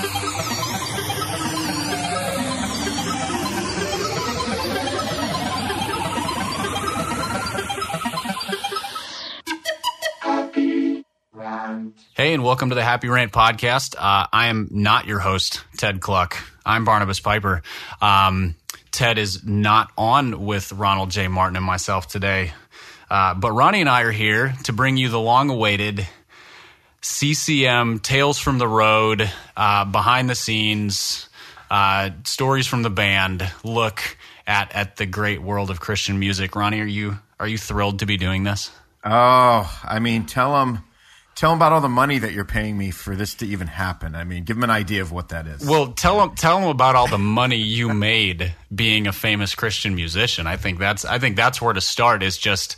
Hey, and welcome to the Happy Rant Podcast. I am not your host, Ted Cluck. I'm Barnabas Piper. Ted is not on with Ronald J. Martin and myself today. But Ronnie and I are here to bring you the long-awaited CCM Tales from the Road, behind the scenes, stories from the band, look at the great world of Christian music. Ronnie, are you thrilled to be doing this? Oh, I mean, tell them about all the money that you're paying me for this to even happen. I mean, give them an idea of what that is. Well, tell them about all the money you made being a famous Christian musician. I think that's where to start. Is just,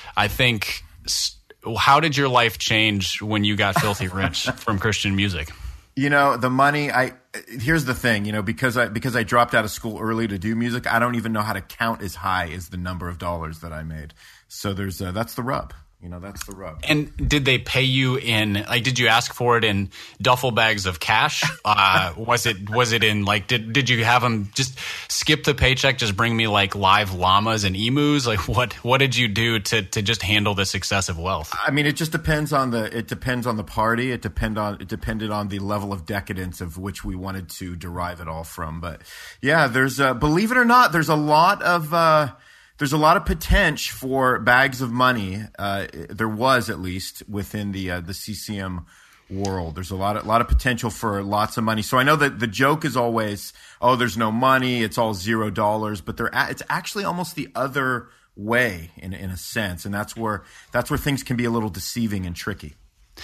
how did your life change when you got filthy rich from Christian music? You know, the money. Here's the thing. You know, because I dropped out of school early to do music, I don't even know how to count as high as the number of dollars that I made. So that's the rub. You know, that's the rub. And did they pay you did you ask for it in duffel bags of cash? Was it in did you have them just skip the paycheck, just bring me like live llamas and emus? Like what did you do to just handle this excessive wealth? I mean, it just depends on the party. It depended on the level of decadence of which we wanted to derive it all from. But yeah, there's believe it or not, there's a lot of potential for bags of money. There was, at least within the CCM world. There's a lot of potential for lots of money. So I know that the joke is always, oh, there's no money, it's all $0. But it's actually almost the other way in a sense, and that's where things can be a little deceiving and tricky.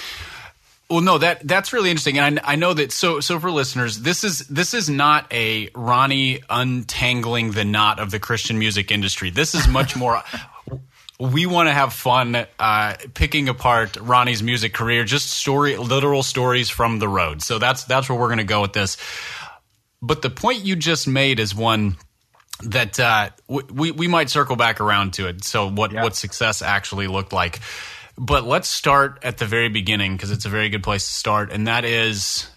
Well, no, that's really interesting, and I know that. So for listeners, this is not a Ronnie untangling the knot of the Christian music industry. This is much more. We want to have fun picking apart Ronnie's music career, just literal stories from the road. So that's where we're going to go with this. But the point you just made is one that we might circle back around to it. So what success actually looked like. But let's start at the very beginning, because it's a very good place to start, and that is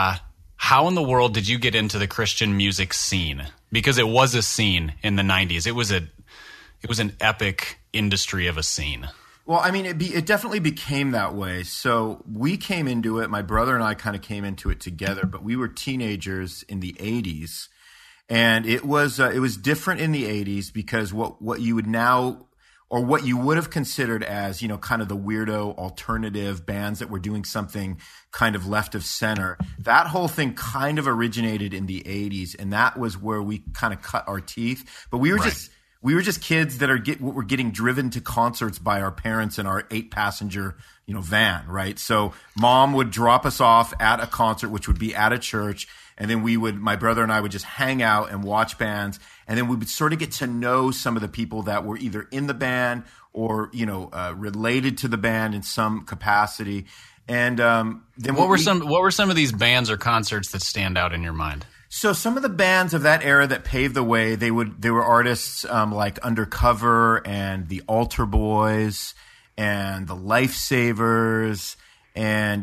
how in the world did you get into the Christian music scene? Because it was a scene in the 90s. It was an epic industry of a scene. Well, I mean, it definitely became that way. So we came into it. My brother and I kind of came into it together, but we were teenagers in the 80s, and it was different in the 80s because what you would now, or what you would have considered as, you know, kind of the weirdo alternative bands that were doing something kind of left of center. That whole thing kind of originated in the 80s, and that was where we kind of cut our teeth. But we were just kids that were getting driven to concerts by our parents in our 8-passenger, you know, van, right? So mom would drop us off at a concert, which would be at a church, and then my brother and I would just hang out and watch bands. And then we would sort of get to know some of the people that were either in the band or, you know, related to the band in some capacity. And then what were some of these bands or concerts that stand out in your mind? So some of the bands of that era that paved the way, they were artists like Undercover and the Altar Boys and the Lifesavers and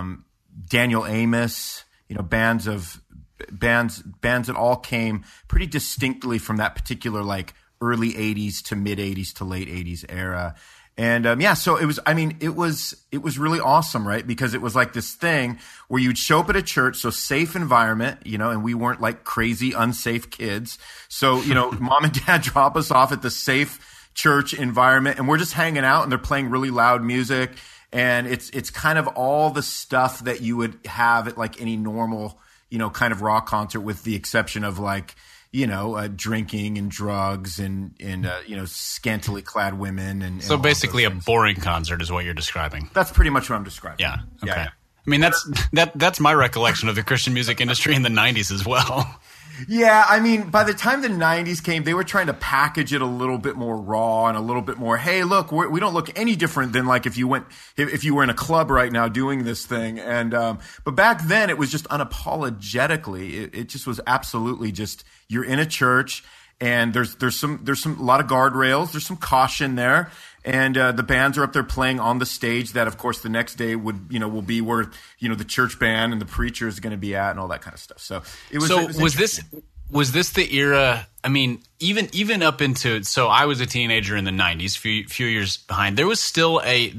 Daniel Amos. You know, bands that all came pretty distinctly from that particular like early 80s to mid 80s to late 80s era. And so it was really awesome, right? Because it was like this thing where you'd show up at a church, so safe environment, you know, and we weren't like crazy, unsafe kids. So, you know, mom and dad drop us off at the safe church environment, and we're just hanging out, and they're playing really loud music. And it's kind of all the stuff that you would have at like any normal, you know, kind of rock concert, with the exception of like, you know, drinking and drugs and you know, scantily clad women. And so basically a boring concert is what you're describing. That's pretty much what I'm describing. Yeah. Okay. Yeah. I mean, that's my recollection of the Christian music industry in the 90s as well. Yeah, I mean, by the time the 90s came, they were trying to package it a little bit more raw and a little bit more, hey, look, we don't look any different than like if you were in a club right now doing this thing. And but back then it was just unapologetically, it just was absolutely just, you're in a church and there's a lot of guardrails. There's some caution there. And the bands are up there playing on the stage that, of course, the next day will be where, the church band and the preacher is going to be at and all that kind of stuff. So was this the era? I mean, even up into, so I was a teenager in the 90s, few years behind. There was still a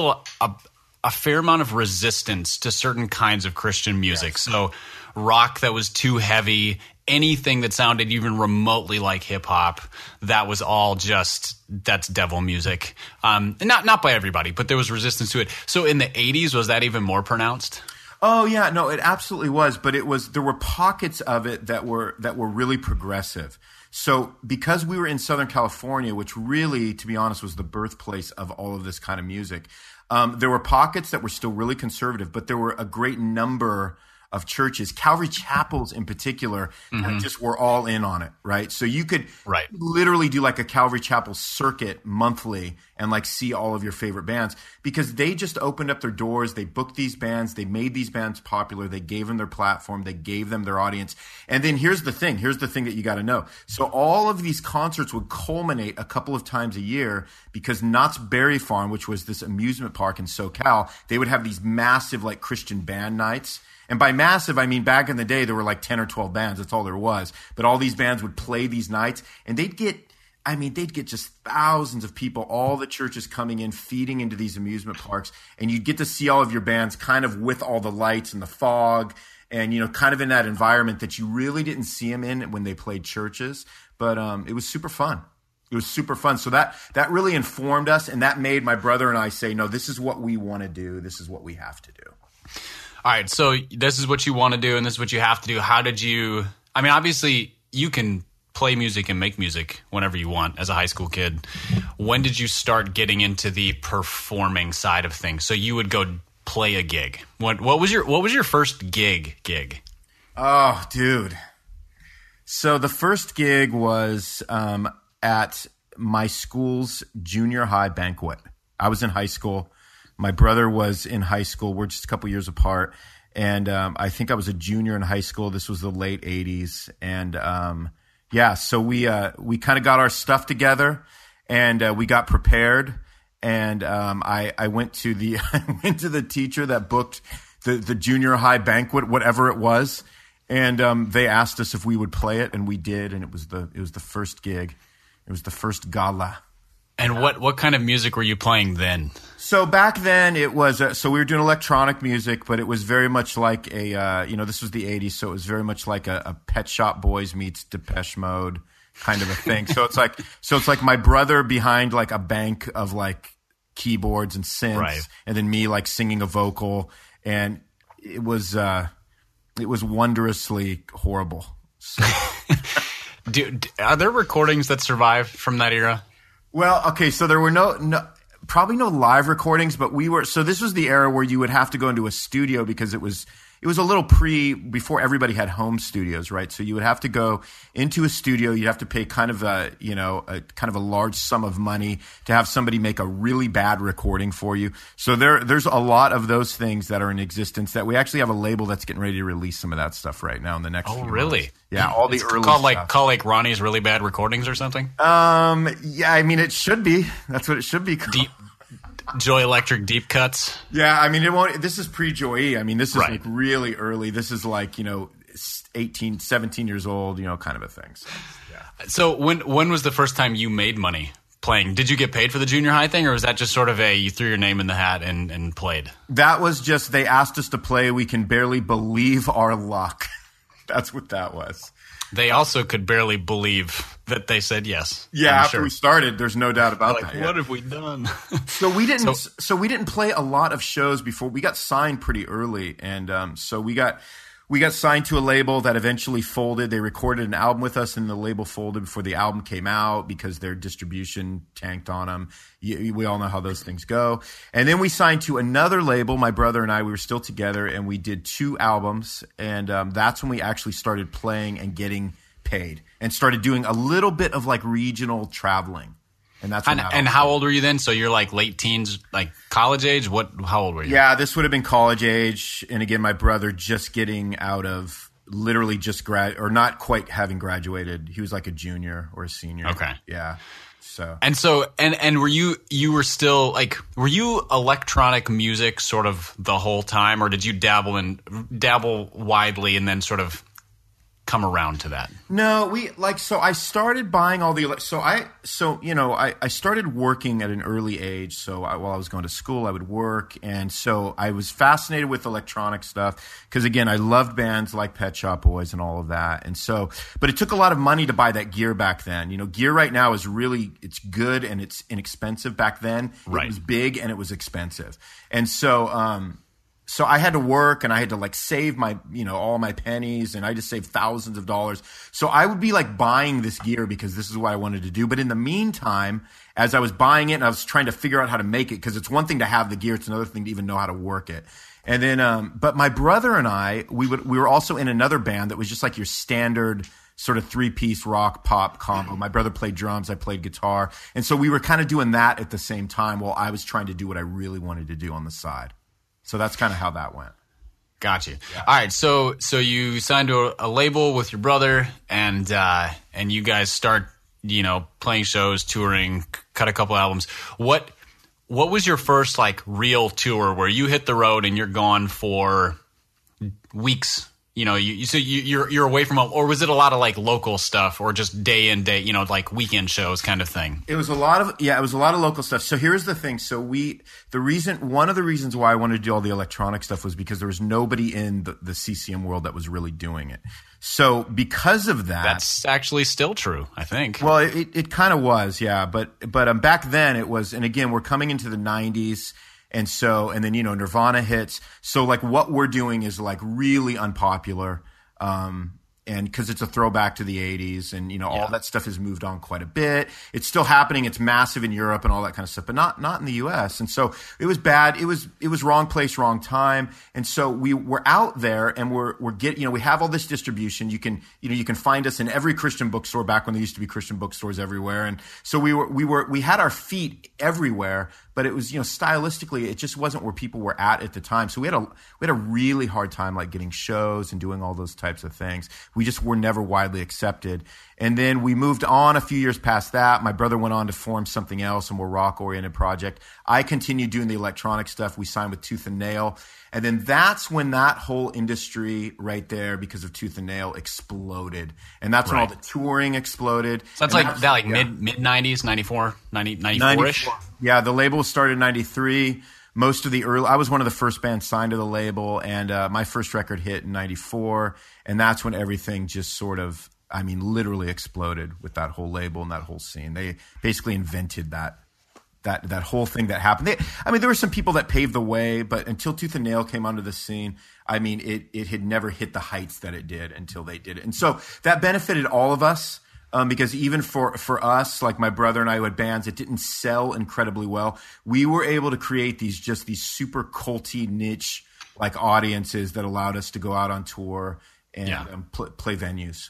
fair amount of resistance to certain kinds of Christian music. Yes. So rock that was too heavy, anything that sounded even remotely like hip hop, that was all that's devil music. Not by everybody, but there was resistance to it. So in the 80s, was that even more pronounced? Oh yeah, no, it absolutely was. But there were pockets of it that were really progressive. So because we were in Southern California, which really, to be honest, was the birthplace of all of this kind of music, there were pockets that were still really conservative, but there were a great number of churches, Calvary Chapels in particular, that just were all in on it, right? So you could literally do like a Calvary Chapel circuit monthly and like see all of your favorite bands, because they just opened up their doors. They booked these bands. They made these bands popular. They gave them their platform. They gave them their audience. And then here's the thing that you got to know. So all of these concerts would culminate a couple of times a year, because Knott's Berry Farm, which was this amusement park in SoCal, they would have these massive like Christian band nights. And by massive, I mean back in the day, there were like 10 or 12 bands. That's all there was. But all these bands would play these nights, and they'd get just thousands of people, all the churches coming in, feeding into these amusement parks. And you'd get to see all of your bands kind of with all the lights and the fog and, kind of in that environment that you really didn't see them in when they played churches. But it was super fun. It was super fun. So that really informed us, and that made my brother and I say, no, this is what we want to do. This is what we have to do. All right, so this is what you want to do, and this is what you have to do. How did you – I mean, obviously, you can play music and make music whenever you want as a high school kid. When did you start getting into the performing side of things? So you would go play a gig. What was your first gig? Oh, dude. So the first gig was at my school's junior high banquet. I was in high school. My brother was in high school. We're just a couple years apart. And I think I was a junior in high school. This was the late 80s. And so we kind of got our stuff together, and we got prepared. And I went to the teacher that booked the junior high banquet, whatever it was. And they asked us if we would play it, and we did. And it was the first gig. It was the first gala. And what kind of music were you playing then? So back then it was so we were doing electronic music, but it was very much like this was the 80s, so it was very much like a Pet Shop Boys meets Depeche Mode kind of a thing. So it's like my brother behind like a bank of like keyboards and synths, and then me like singing a vocal, and it was wondrously horrible. So. Are there recordings that survive from that era? Well, okay, so there were probably no live recordings, but this was the era where you would have to go into a studio, because it was a little before everybody had home studios, right? So you would have to go into a studio. You'd have to pay kind of a large sum of money to have somebody make a really bad recording for you. So there's a lot of those things that are in existence that we actually have a label that's getting ready to release some of that stuff right now in the next few really? months. Yeah, all the early stuff. Call like Ronnie's Really Bad Recordings or something? Yeah, I mean, it should be. That's what it should be called. Joy Electric Deep Cuts. Yeah, I mean, it won't. This is pre-Joy. I mean, this is like really early. This is like 18, 17 years old, kind of a thing. So, yeah. So when was the first time you made money playing? Did you get paid for the junior high thing, or was that just sort of you threw your name in the hat and played? That was just, they asked us to play. We can barely believe our luck. That's what that was. They also could barely believe that they said yes. Yeah, after we started, there's no doubt about that. What have we done? So we didn't play a lot of shows before we got signed pretty early, and so we got signed to a label that eventually folded. They recorded an album with us, and the label folded before the album came out because their distribution tanked on them. We all know how those things go. And then we signed to another label. My brother and I, we were still together, and we did 2 albums. And that's when we actually started playing and getting paid, and started doing a little bit of like regional traveling. And that's when how old were you then? So you're like late teens, like college age? How old were you? Yeah, this would have been college age. And again, my brother just getting out of literally just or not quite having graduated. He was like a junior or a senior. Okay. Yeah. So and were you were still like, were you electronic music sort of the whole time, or did you dabble widely and then sort of come around to that? No, so I started buying all the, I started working at an early age. So while I was going to school, I would work. And so I was fascinated with electronic stuff because, again, I loved bands like Pet Shop Boys and all of that. And so, but it took a lot of money to buy that gear back then. Gear right now is really, it's good and it's inexpensive. Back then, right. It was big and it was expensive. And so, so I had to work and I had to like save my, all my pennies, and I just saved thousands of dollars. So I would be like buying this gear because this is what I wanted to do. But in the meantime, as I was buying it and I was trying to figure out how to make it, because it's one thing to have the gear, it's another thing to even know how to work it. And then, but my brother and I, we were also in another band that was just like your standard sort of 3-piece rock pop combo. My brother played drums, I played guitar. And so we were kind of doing that at the same time while I was trying to do what I really wanted to do on the side. So that's kind of how that went. Gotcha. Yeah. All right. So you signed to a label with your brother, and you guys start, playing shows, touring, cut a couple albums. What was your first like real tour where you hit the road and you're gone for weeks? You're away from home, or was it a lot of like local stuff, or just day in day, like weekend shows kind of thing? It was a lot of local stuff. So here's the thing. So one of the reasons why I wanted to do all the electronic stuff was because there was nobody in the CCM world that was really doing it. So because of that, that's actually still true, I think. Well, it kind of was, yeah. But back then it was, and again, we're coming into the 90s. And then, Nirvana hits. So like what we're doing is like really unpopular. And cause it's a throwback to the 80s and, all that stuff has moved on quite a bit. It's still happening. It's massive in Europe and all that kind of stuff, but not in the US. And so it was bad. It was wrong place, wrong time. And so we were out there and we have all this distribution. You can find us in every Christian bookstore back when there used to be Christian bookstores everywhere. And so we had our feet everywhere, but it was, stylistically, it just wasn't where people were at the time. So we had a really hard time like getting shows and doing all those types of things. We just were never widely accepted. And then we moved on a few years past that. My brother went on to form something else, a more rock-oriented project. I continued doing the electronic stuff. We signed with Tooth and Nail. And then that's when that whole industry right there, because of Tooth and Nail, exploded. And that's when all the touring exploded. So that's mid-90s, 94, 94-ish? Yeah, the label started in 93. I was one of the first bands signed to the label, and my first record hit in 94, and that's when everything just sort of, literally exploded with that whole label and that whole scene. They basically invented that whole thing that happened. There were some people that paved the way, but until Tooth and Nail came onto the scene, it had never hit the heights that it did until they did it. And so that benefited all of us. Because even for us, like my brother and I who had bands, it didn't sell incredibly well. We were able to create these super culty niche like audiences that allowed us to go out on tour and play venues,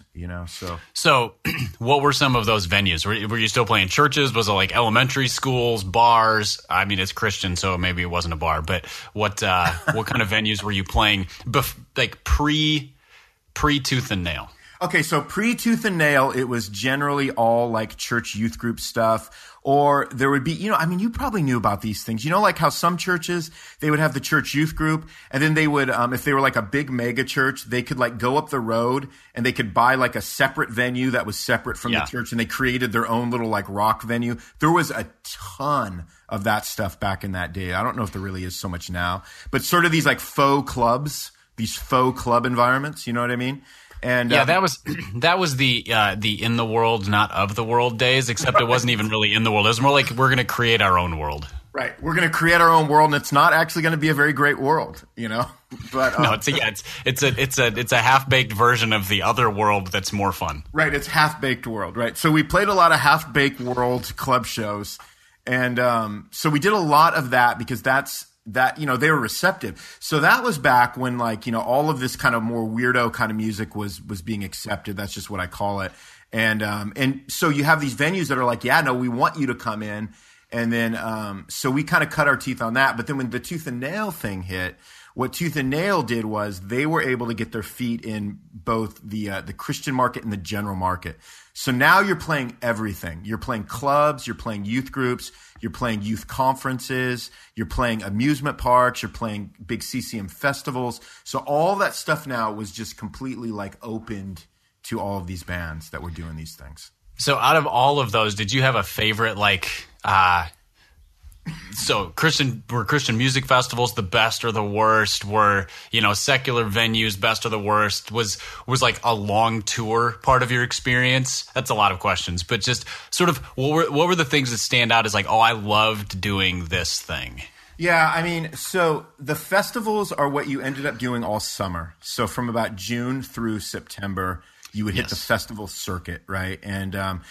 So what were some of those venues? Were you still playing churches? Was it like elementary schools, bars? It's Christian, so maybe it wasn't a bar. But what kind of venues were you playing? Like pre Tooth and Nail? Okay, so pre-Tooth and Nail, it was generally all like church youth group stuff, or there would be, you probably knew about these things. Like how some churches, they would have the church youth group, and then they would, if they were like a big mega church, they could like go up the road and they could buy like a separate venue that was separate from the church, and they created their own little like rock venue. There was a ton of that stuff back in that day. I don't know if there really is so much now, but sort of these like faux clubs, these faux club environments, you know what I mean? And that was the in the world, not of the world days, except it wasn't even really in the world. It was more like we're going to create our own world. Right. We're going to create our own world, and it's not actually going to be a very great world, But no, it's a half-baked version of the other world that's more fun. Right. It's half-baked world, right? So we played a lot of half-baked world club shows, and so we did a lot of that because they were receptive. So that was back when all of this kind of more weirdo kind of music was being accepted. That's just what I call it. And so you have these venues that are like, yeah, no, we want you to come in. And then, so we kind of cut our teeth on that. But then when the Tooth and Nail thing hit, What Tooth and Nail did was they were able to get their feet in both the Christian market and the general market. So now you're playing everything. You're playing clubs, you're playing youth groups, you're playing youth conferences, you're playing amusement parks, you're playing big CCM festivals. So all that stuff now was just completely like opened to all of these bands that were doing these things. So out of all of those, did you have a favorite, like, so were Christian music festivals the best or the worst? Were, secular venues best or the worst? Was like a long tour part of your experience? That's a lot of questions, but just sort of what were the things that stand out as like, oh, I loved doing this thing? Yeah, I mean, so the festivals are what you ended up doing all summer. So from about June through September, you would hit the festival circuit, right? And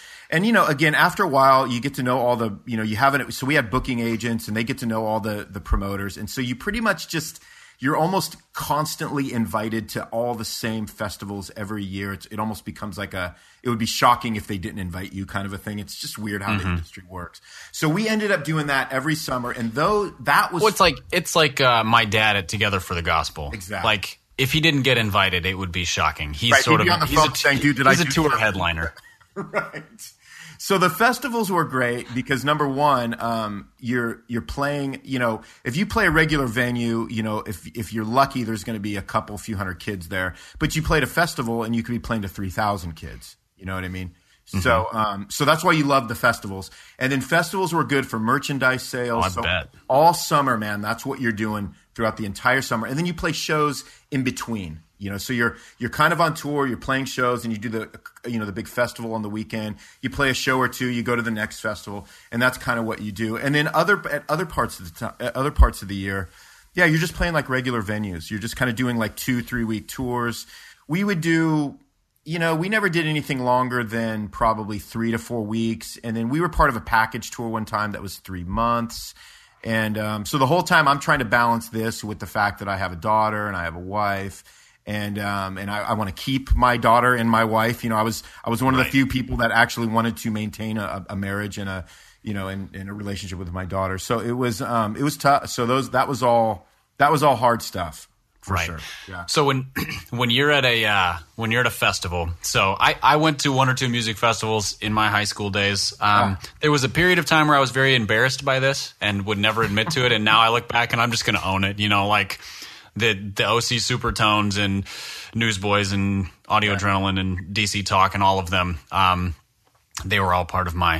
again, after a while, you get to know all the, you have it. So we had booking agents, and they get to know all the promoters, and so you pretty much you're almost constantly invited to all the same festivals every year. It almost becomes like it would be shocking if they didn't invite you, kind of a thing. It's just weird how the industry works. So we ended up doing that every summer, and though that was, well, it's like my dad at Together for the Gospel, exactly. Like, if he didn't get invited, it would be shocking. He's right, sort of on the phone saying, "Dude, he's a tour headliner." Right. So the festivals were great because number one, you're playing. If you play a regular venue, if you're lucky, there's going to be a few hundred kids there. But you played a festival, and you could be playing to 3,000 kids. You know what I mean? Mm-hmm. So that's why you love the festivals. And then festivals were good for merchandise sales. Oh, I bet. All summer, man, that's what you're doing throughout the entire summer. And then you play shows in between. So you're kind of on tour, you're playing shows, and you do the big festival on the weekend. You play a show or two, you go to the next festival, and that's kind of what you do. And then at other parts of the year, yeah, you're just playing like regular venues. You're just kind of doing like 2-3 week tours. We would do, we never did anything longer than probably 3 to 4 weeks. And then we were part of a package tour one time that was 3 months. And so the whole time I'm trying to balance this with the fact that I have a daughter and I have a wife. And I want to keep my daughter and my wife. I was one of the few people that actually wanted to maintain a marriage and in a relationship with my daughter. So it was tough. So that was all hard stuff. For sure. Yeah. So when you're at a festival, so I went to 1 or 2 music festivals in my high school days. There was a period of time where I was very embarrassed by this and would never admit to it. And now I look back and I'm just going to own it. Like the OC Supertones and Newsboys and Audio Adrenaline and DC Talk and all of them. They were all part of my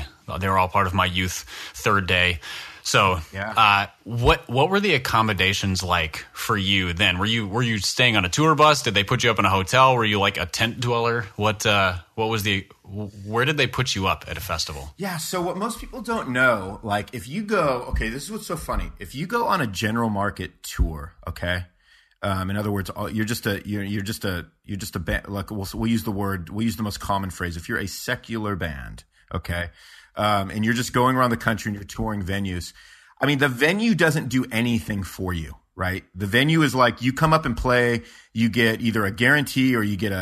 youth third day. So, what were the accommodations like for you then? Were you staying on a tour bus? Did they put you up in a hotel? Were you like a tent dweller? Where did they put you up at a festival? Yeah. So what most people don't know, like if you go, okay, this is what's so funny. If you go on a general market tour, okay. In other words, you're just a band. Like we'll use the most common phrase. If you're a secular band, okay. And you're just going around the country and you're touring venues. I mean, the venue doesn't do anything for you, right? The venue is like you come up and play, you get either a guarantee or you get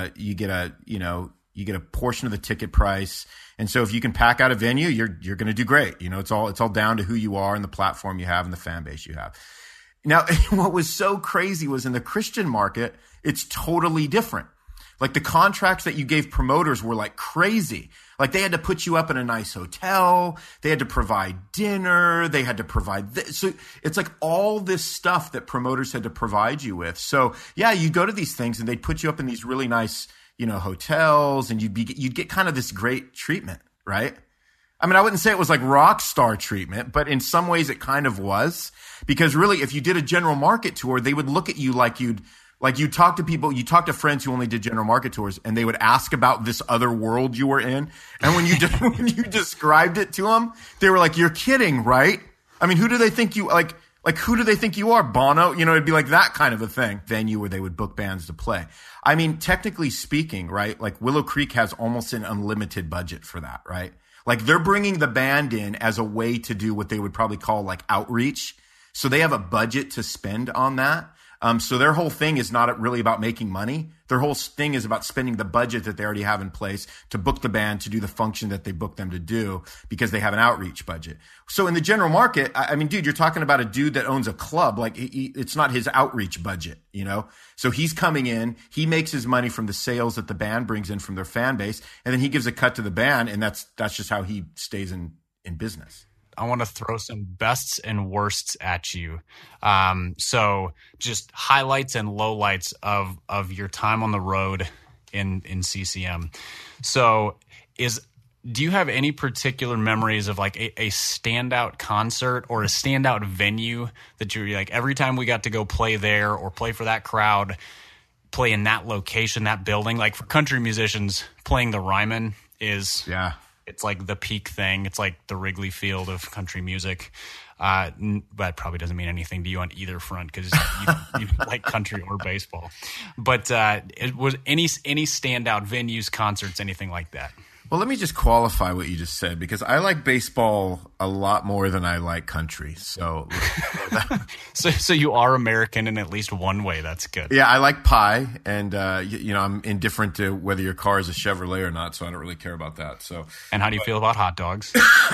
a portion of the ticket price. And so if you can pack out a venue, you're going to do great. It's all down to who you are and the platform you have and the fan base you have. Now, what was so crazy was in the Christian market, it's totally different. Like the contracts that you gave promoters were like crazy. Like they had to put you up in a nice hotel. They had to provide dinner. They had to provide this. So it's like all this stuff that promoters had to provide you with. So yeah, you go to these things and they'd put you up in these really nice, hotels, and you'd get kind of this great treatment, right? I mean, I wouldn't say it was like rock star treatment, but in some ways it kind of was, because really if you did a general market tour, they would look at you like you'd talk to people, you talk to friends who only did general market tours, and they would ask about this other world you were in. And when you described it to them, they were like, "You're kidding, right? I mean, who do they think you like? Who do they think you are, Bono?" It'd be like that kind of a thing. Venue where they would book bands to play. I mean, technically speaking, right? Like Willow Creek has almost an unlimited budget for that, right? Like they're bringing the band in as a way to do what they would probably call like outreach. So they have a budget to spend on that. So their whole thing is not really about making money. Their whole thing is about spending the budget that they already have in place to book the band to do the function that they booked them to do because they have an outreach budget. So in the general market, I mean, dude, you're talking about a dude that owns a club. Like it's not his outreach budget, you know? So he's coming in, he makes his money from the sales that the band brings in from their fan base, and then he gives a cut to the band, and that's just how he stays in business. I want to throw some bests and worsts at you. So just highlights and lowlights of your time on the road in CCM. So do you have any particular memories of like a standout concert or a standout venue that you're like, every time we got to go play there or play for that crowd, play in that location, that building? Like for country musicians, playing the Ryman is... Yeah. It's like the peak thing. It's like the Wrigley Field of country music. That probably doesn't mean anything to you on either front because you like country or baseball. But it was any standout venues, concerts, anything like that? Well, let me just qualify what you just said because I like baseball a lot more than I like country. So, so you are American in at least one way. That's good. Yeah, I like pie, and I'm indifferent to whether your car is a Chevrolet or not, so I don't really care about that. So, and how do you feel about hot dogs?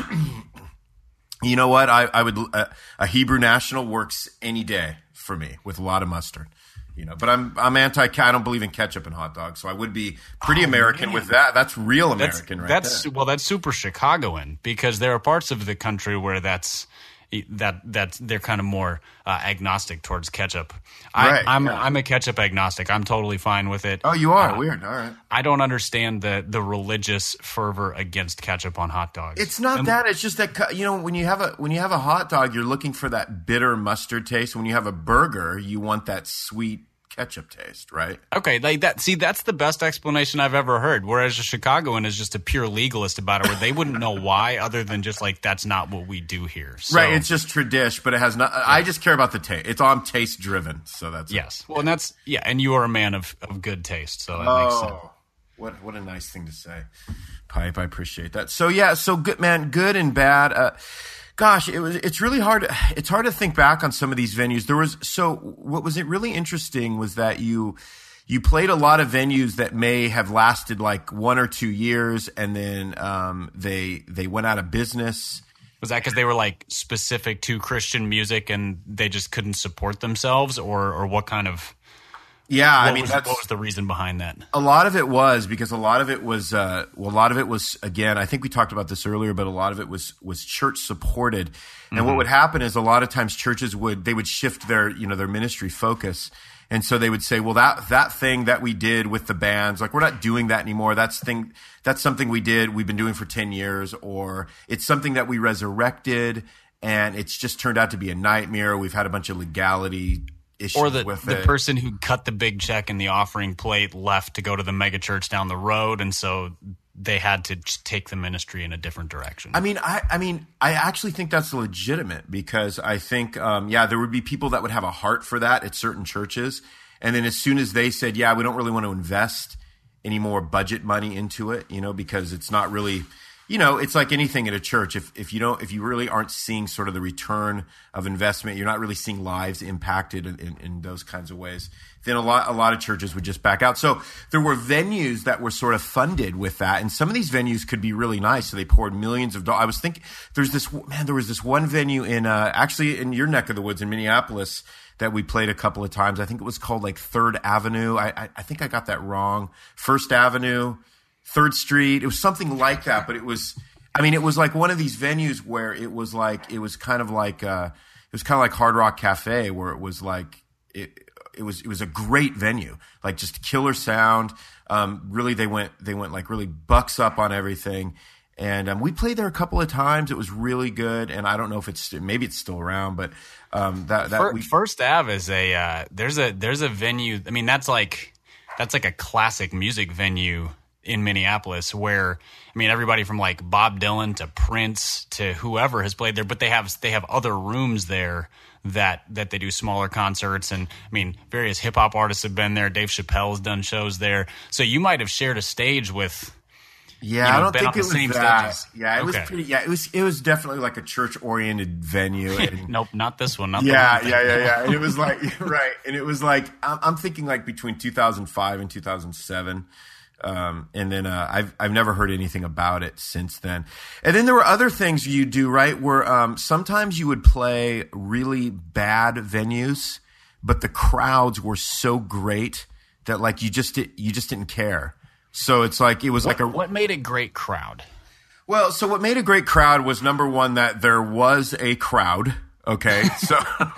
You know what? I would a Hebrew National works any day for me with a lot of mustard. You know, but I'm anti. I don't believe in ketchup and hot dogs, so I would be pretty American with that. That's real American, that's there. Well, that's super Chicagoan because there are parts of the country where that's they're kind of more agnostic towards ketchup. I'm a ketchup agnostic. I'm totally fine with it. Oh, you are weird. All right. I don't understand the religious fervor against ketchup on hot dogs. It's not that. It's just that when you have a hot dog, you're looking for that bitter mustard taste. When you have a burger, you want that sweet ketchup taste, right? Okay, like that. See, that's the best explanation I've ever heard. Whereas a Chicagoan is just a pure legalist about it, where they wouldn't know why, other than just like that's not what we do here. So, right? It's just tradition, but it has not. Yeah. I just care about the taste. It's all taste driven, so that's yes. Well, and that's and you are a man of good taste, so that makes sense. What a nice thing to say, Pipe. I appreciate that. So so good, man. Good and bad. Gosh, it's really hard. It's hard to think back on some of these venues. What was really interesting was that you played a lot of venues that may have lasted like 1 or 2 years, and then they went out of business. Was that because they were like specific to Christian music and they just couldn't support themselves, or what kind of? Yeah, what was the reason behind that? A lot of it was because a lot of it was again, I think we talked about this earlier, but a lot of it was church supported. And what would happen is a lot of times churches would shift their ministry focus. And so they would say, well, that thing that we did with the bands, like we're not doing that anymore. That's something we did, we've been doing for 10 years, or it's something that we resurrected and it's just turned out to be a nightmare. We've had a bunch of legality issues or the with it. person who cut the big check in the offering plate left to go to the mega church down the road, and so they had to take the ministry in a different direction. I actually think that's legitimate because I think, there would be people that would have a heart for that at certain churches. And then as soon as they said, we don't really want to invest any more budget money into it, because it's not really, it's like anything at a church. If you really aren't seeing sort of the return of investment, you're not really seeing lives impacted in those kinds of ways, then a lot of churches would just back out. So there were venues that were sort of funded with that, and some of these venues could be really nice. So they poured millions of dollars. I was thinking there was this one venue in actually in your neck of the woods in Minneapolis that we played a couple of times. I think it was called like 3rd Avenue. I think I got that wrong. 1st Avenue. 3rd Street. It was something like that, but it was like one of these venues where it was kind of like Hard Rock Cafe, where it was like, it was a great venue, like just killer sound. Really, they went like really bucks up on everything. And we played there a couple of times. It was really good. And I don't know if maybe it's still around, but First Ave is there's a venue. I mean, that's like a classic music venue in Minneapolis, where everybody from like Bob Dylan to Prince to whoever has played there, but they have other rooms there that they do smaller concerts, and various hip hop artists have been there. Dave Chappelle has done shows there, so you might have shared a stage with Yeah, I don't been think on it the was same that. stages. Yeah, it was Okay. pretty. Yeah, it was definitely like a church-oriented venue. And, Nope, not this one. Not yeah, the one. yeah. And it was like right, and it was like I'm thinking like between 2005 and 2007. And then I've never heard anything about it since then. And then there were other things you do, right? Where sometimes you would play really bad venues, but the crowds were so great that like you just didn't care. So it's like it was What made a great crowd? Well, so what made a great crowd was number one that there was a crowd. Okay, so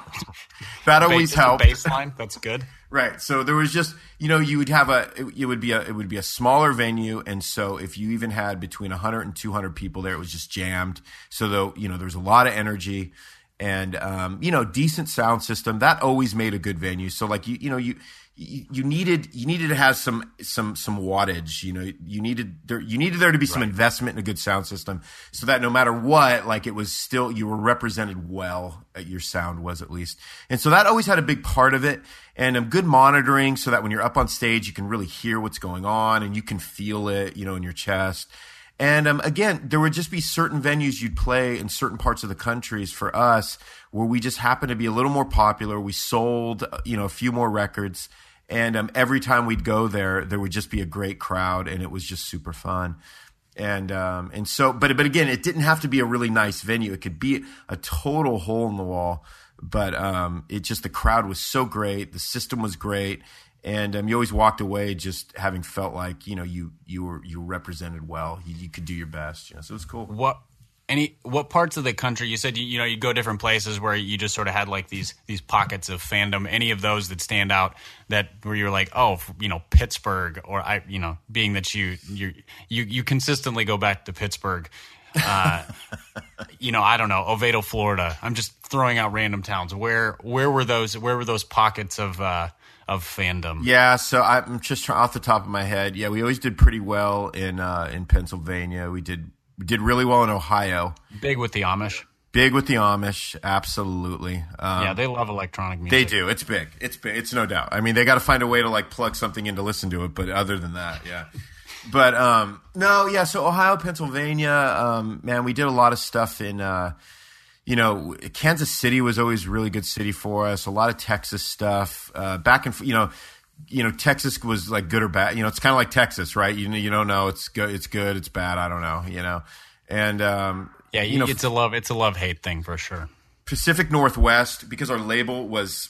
that always helped. Baseline, that's good. Right. So there was just, you would have it would be a smaller venue. And so if you even had between 100 and 200 people there, it was just jammed. So though, there was a lot of energy and, decent sound system that always made a good venue. So like, you needed to have some wattage, you needed there to be some investment in a good sound system so that no matter what, like it was still, you were represented well, your sound was at least. And so that always had a big part of it and good monitoring so that when you're up on stage, you can really hear what's going on and you can feel it, in your chest. And again, there would just be certain venues you'd play in certain parts of the countries for us where we just happened to be a little more popular. We sold, a few more records. And every time we'd go there, there would just be a great crowd, and it was just super fun. And so, but again, it didn't have to be a really nice venue. It could be a total hole in the wall. But the crowd was so great, the system was great, and you always walked away just having felt like you were represented well. You could do your best. So it was cool. What parts of the country you said you go different places where you just sort of had like these pockets of fandom? Any of those that stand out that where you're like, oh, Pittsburgh, or being that you consistently go back to Pittsburgh. I don't know, Oviedo, Florida. I'm just throwing out random towns. Where were those pockets of fandom? Yeah, so I'm just trying off the top of my head. Yeah, we always did pretty well in Pennsylvania. We did really well in Ohio. Big with the Amish. Big with the Amish, absolutely. Yeah, they love electronic music. They do. It's big. It's no doubt. I mean, they got to find a way to like plug something in to listen to it. But other than that, yeah. But no, yeah. So Ohio, Pennsylvania, man, we did a lot of stuff in. Kansas City was always a really good city for us. A lot of Texas stuff. Back and Texas was like good or bad. It's kind of like Texas, right? You don't know. It's good. It's bad. I don't know. And yeah, it's a love-hate thing for sure. Pacific Northwest, because our label was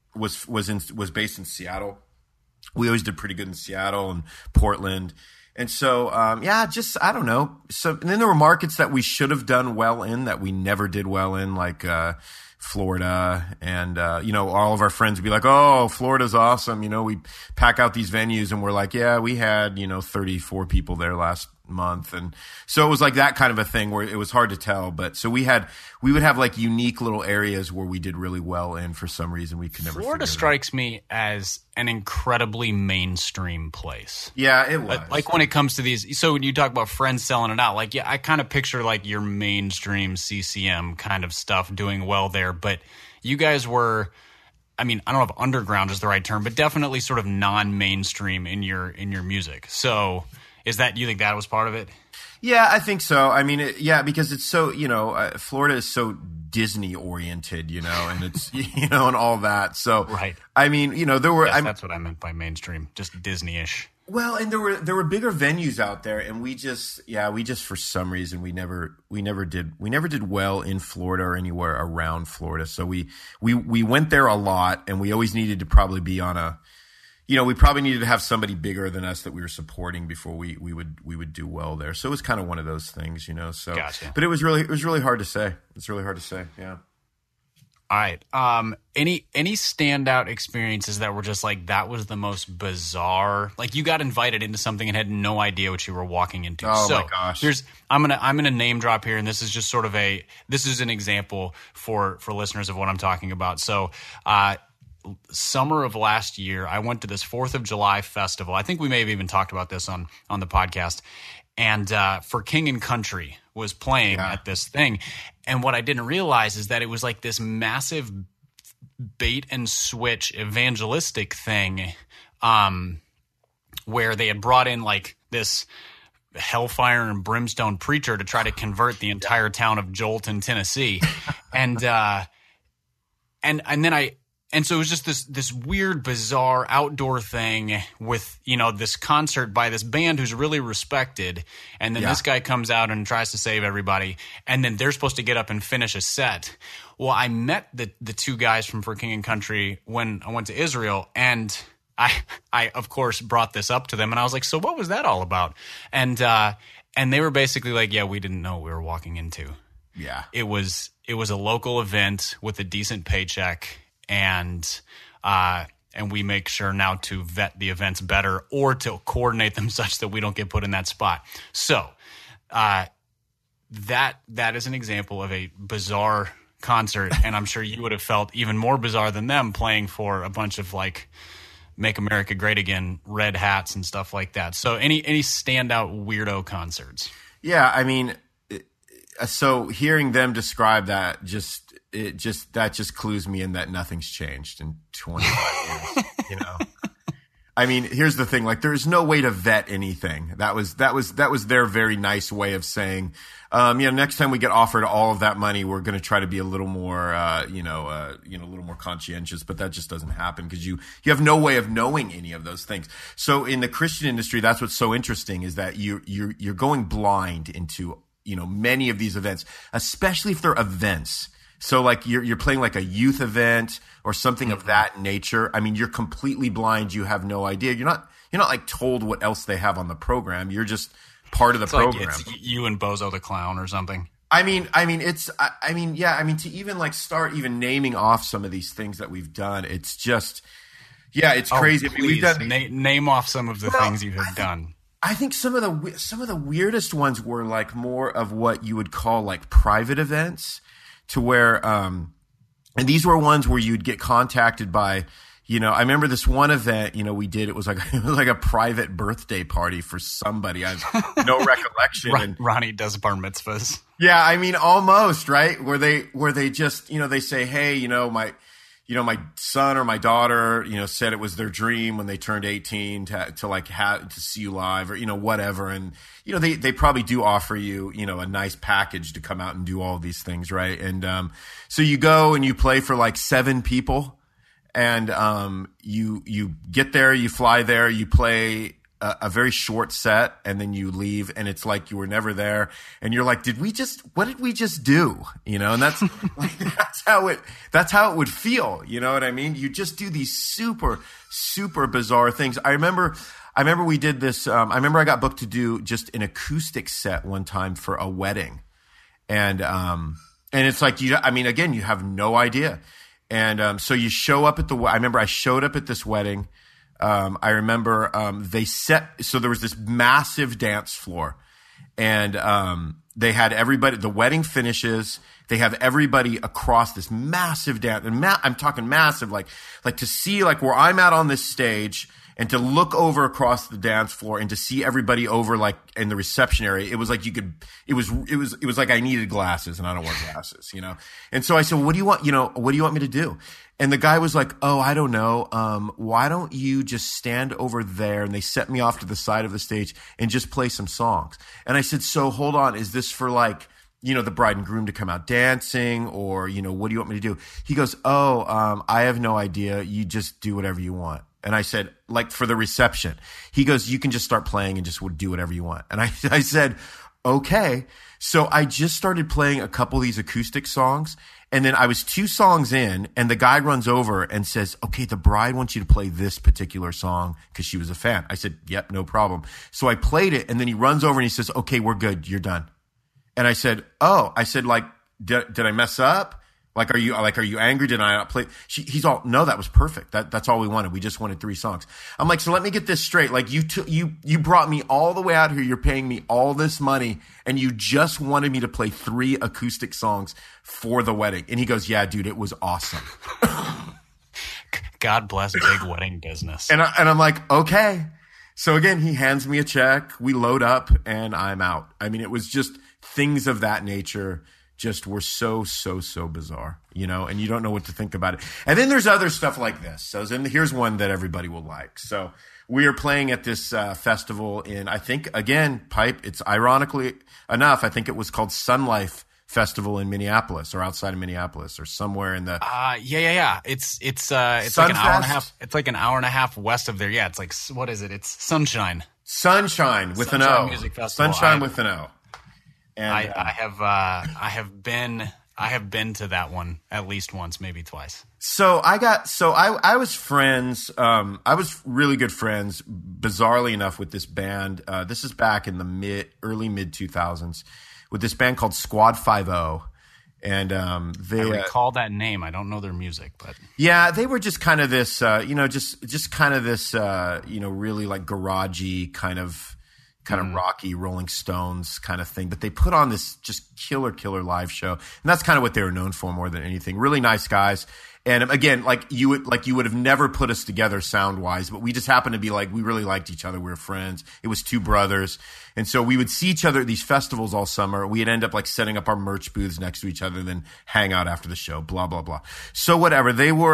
based in Seattle. We always did pretty good in Seattle and Portland. And so, I don't know. So, and then there were markets that we should have done well in that we never did well in, like Florida. And, all of our friends would be like, oh, Florida's awesome. We pack out these venues and we're like, yeah, we had, 34 people there last month. And so it was like that kind of a thing where it was hard to tell. But so we would have like unique little areas where we did really well in for some reason we could never. Florida strikes me as an incredibly mainstream place. Yeah, it was. Like when it comes to these, so when you talk about friends selling it out, like, yeah, I kind of picture like your mainstream CCM kind of stuff doing well there. But you guys were, I mean, I don't know if underground is the right term, but definitely sort of non-mainstream in your music. So do you think that was part of it? Yeah, I think so. I mean, because it's so, Florida is so Disney oriented, and it's, and all that. So, right. I mean, there were. Yes, that's what I meant by mainstream, just Disney-ish. Well, and there were bigger venues out there, and we just for some reason we never did well in Florida or anywhere around Florida. So we went there a lot, and we always needed to probably be on a. We probably needed to have somebody bigger than us that we were supporting before we would do well there. So it was kind of one of those things, So, gotcha. But it was really hard to say. It's really hard to say. Yeah. All right. Any standout experiences that were just like that was the most bizarre? Like you got invited into something and had no idea what you were walking into. Oh my gosh. I'm gonna name drop here, and this is just sort of this is an example for listeners of what I'm talking about. So, summer of last year, I went to this 4th of July festival. I think we may have even talked about this on the podcast. And For King and Country was playing at this thing. And what I didn't realize is that it was like this massive bait and switch evangelistic thing where they had brought in like this hellfire and brimstone preacher to try to convert the entire town of Jolton, Tennessee. And so it was just this weird, bizarre outdoor thing with, this concert by this band who's really respected. And then this guy comes out and tries to save everybody. And then they're supposed to get up and finish a set. Well, I met the two guys from For King and Country when I went to Israel, and I of course brought this up to them, and I was like, so what was that all about? And they were basically like, yeah, we didn't know what we were walking into. Yeah. It was a local event with a decent paycheck, and we make sure now to vet the events better or to coordinate them such that we don't get put in that spot. So that is an example of a bizarre concert, and I'm sure you would have felt even more bizarre than them playing for a bunch of like Make America Great Again red hats and stuff like that. So any standout weirdo concerts? Yeah, I mean, so hearing them describe that just clues me in that nothing's changed in 25 years. I mean, here's the thing: like, there's no way to vet anything. That was their very nice way of saying, next time we get offered all of that money, we're going to try to be a little more, a little more conscientious. But that just doesn't happen because you have no way of knowing any of those things. So in the Christian industry, that's what's so interesting is that you're going blind into many of these events, especially if they're events. So like you're playing like a youth event or something of that nature. I mean, you're completely blind. You have no idea. You're not like told what else they have on the program. You're just part of the program. Like it's you and Bozo the Clown or something. To even like start even naming off some of these things that we've done. It's just, it's crazy. Please, I mean, we've done name off some of the things you have done. I think some of the weirdest ones were like more of what you would call like private events. To where, and these were ones where you'd get contacted by, I remember this one event, we did, it was like a private birthday party for somebody. I have no recollection. Ronnie does bar mitzvahs. Yeah. I mean, almost, right? Where they just, they say, hey, my son or my daughter, said it was their dream when they turned 18 to see you live or, whatever. And, they probably do offer you, a nice package to come out and do all of these things. Right. And, so you go and you play for like 7 people and, you get there, you fly there, you play a very short set and then you leave and it's like you were never there and you're like, what did we just do? And that's like, that's how it would feel. You know what I mean? You just do these super, super bizarre things. I remember we did this. I remember I got booked to do just an acoustic set one time for a wedding. And it's like, again, you have no idea. And, so you show up at I remember I showed up at this wedding. I remember so there was this massive dance floor and they had everybody, the wedding finishes, they have everybody across this massive dance. And I'm talking massive, like to see like where I'm at on this stage and to look over across the dance floor and to see everybody over like in the reception area. It was like it was like I needed glasses and I don't wear glasses, And so I said, what do you want me to do? And the guy was like, oh, I don't know. Why don't you just stand over there? And they set me off to the side of the stage and just play some songs. And I said, so hold on. Is this for like, the bride and groom to come out dancing or, what do you want me to do? He goes, I have no idea. You just do whatever you want. And I said, like for the reception, he goes, you can just start playing and just do whatever you want. And I said, okay. So I just started playing a couple of these acoustic songs. And then I was 2 songs in and the guy runs over and says, okay, the bride wants you to play this particular song because she was a fan. I said, yep, no problem. So I played it and then he runs over and he says, okay, we're good. You're done. And I said, like, did I mess up? Like, are you angry? Did I not play? He's all, no, that was perfect. That's all we wanted. We just wanted 3 songs. I'm like, so let me get this straight. Like you brought me all the way out here. You're paying me all this money and you just wanted me to play 3 acoustic songs for the wedding. And he goes, yeah, dude, it was awesome. God bless big wedding business. And I'm like, okay. So again, he hands me a check. We load up and I'm out. I mean, it was just things of that nature. just were so bizarre, you know, and you don't know what to think about it. And then there's other stuff like this. So then here's one that everybody will like. So we are playing at this festival in, I think, again, Pipe. It's ironically enough, I think it was called Sun Life Festival in Minneapolis or outside of Minneapolis or somewhere in the. Yeah. It's like an hour and a half. It's like an hour and a half west of there. Yeah, it's like, what is it? It's Sunshine. Sunshine with an O. Music Festival. Sunshine with an O. And I have been to that one at least once, maybe twice. So I was friends. I was really good friends, bizarrely enough, with this band. This is back in the early mid 2000s, with this band called Squad 5-0. And they I recall that name. I don't know their music, but yeah, they were just kind of this, just kind of this, really like garagey kind of rocky Rolling Stones kind of thing. But they put on this just killer live show, and that's kind of what they were known for more than anything. Really nice guys. And again, you would have never put us together sound wise, but we just happened to be like, we really liked each other. We were friends. It was two brothers. And so we would see each other at these festivals all summer. We'd end up like setting up our merch booths next to each other, then hang out after the show, blah, blah, blah. So whatever. They were,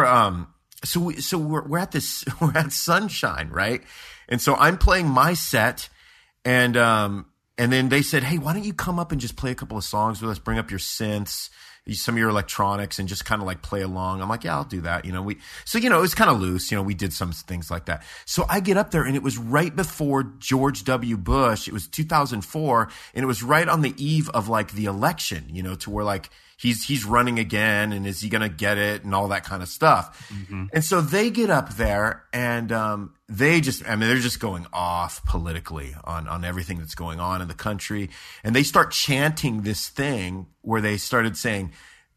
we're at Sunshine, right? And so I'm playing my set, and then they said, hey, why don't you come up and just play a couple of songs with us, bring up your synths, some of your electronics, and just kind of like play along. I'm like, yeah, I'll do that. It was kind of loose. We did some things like that. So I get up there, and it was right before George W. Bush. It was 2004, and it was right on the eve of like the election, to where like he's running again, and is he going to get it, and all that kind of stuff. Mm-hmm. And so they get up there, and they're just going off politically on everything that's going on in the country. And they start chanting this thing where they started saying,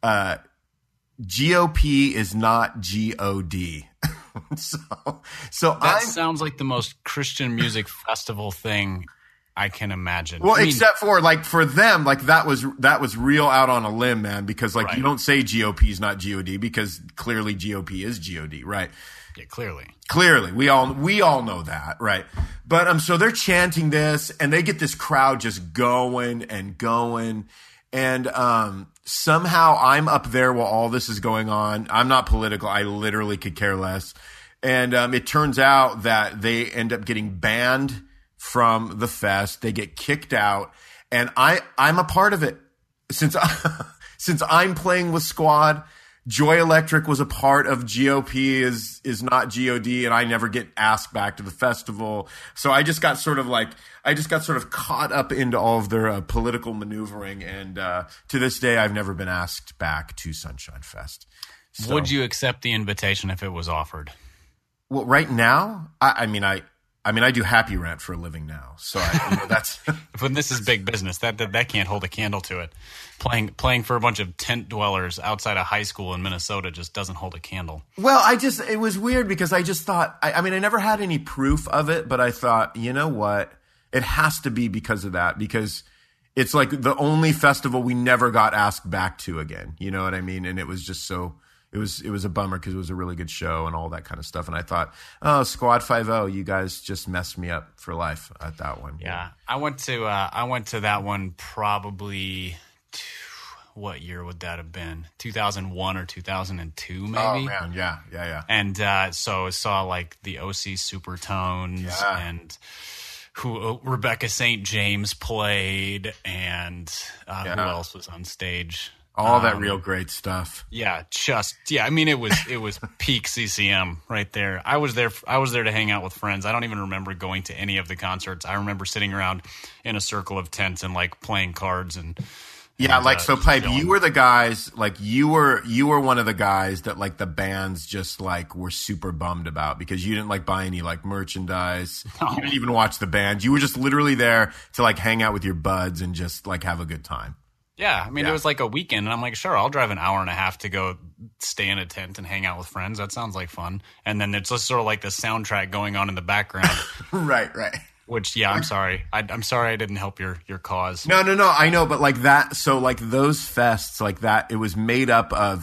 GOP is not GOD. so that sounds like the most Christian music festival thing I can imagine. Well, except for like for them, like that was real out on a limb, man, because like you don't say GOP is not GOD because clearly GOP is GOD, right? Yeah, clearly. We all know that, right? But so they're chanting this, and they get this crowd just going and going, and somehow I'm up there while all this is going on. I'm not political. I literally could care less. And it turns out that they end up getting banned from the fest. They get kicked out, and I'm a part of it. Since I'm playing with Squad, Joy Electric was a part of GOP is not GOD, and I never get asked back to the festival. So I just got sort of caught up into all of their political maneuvering, and to this day I've never been asked back to Sunshine Fest. So, would you accept the invitation if it was offered? Well, right now, I mean, I do Happy Rant for a living now, so that's. When this is big business, that can't hold a candle to it. Playing for a bunch of tent dwellers outside a high school in Minnesota just doesn't hold a candle. Well, it was weird because I just thought, I never had any proof of it, but I thought, you know what, it has to be because of that, because it's like the only festival we never got asked back to again. You know what I mean? And it was just so. It was a bummer because it was a really good show and all that kind of stuff. And I thought, oh, Squad 5-0, you guys just messed me up for life at that one. Yeah. I went to that one probably, what year would that have been? 2001 or 2002 maybe? Oh, man. Yeah. And so I saw like the OC Supertones and Rebecca St. James played, and who else was on stage? All that real great stuff. Yeah, I mean, it was peak CCM right there. I was there to hang out with friends. I don't even remember going to any of the concerts. I remember sitting around in a circle of tents and like playing cards and. Yeah, so Pipe, you were the guys, like you were one of the guys that like the bands just like were super bummed about because you didn't like buy any like merchandise. No. You didn't even watch the band. You were just literally there to like hang out with your buds and just like have a good time. Yeah, I mean, it was like a weekend, and I'm like, sure, I'll drive an hour and a half to go stay in a tent and hang out with friends. That sounds like fun. And then it's just sort of like the soundtrack going on in the background. Right. Which, yeah, I'm sorry. I'm sorry I didn't help your cause. No. I know, but like that. So like those fests, like that, it was made up of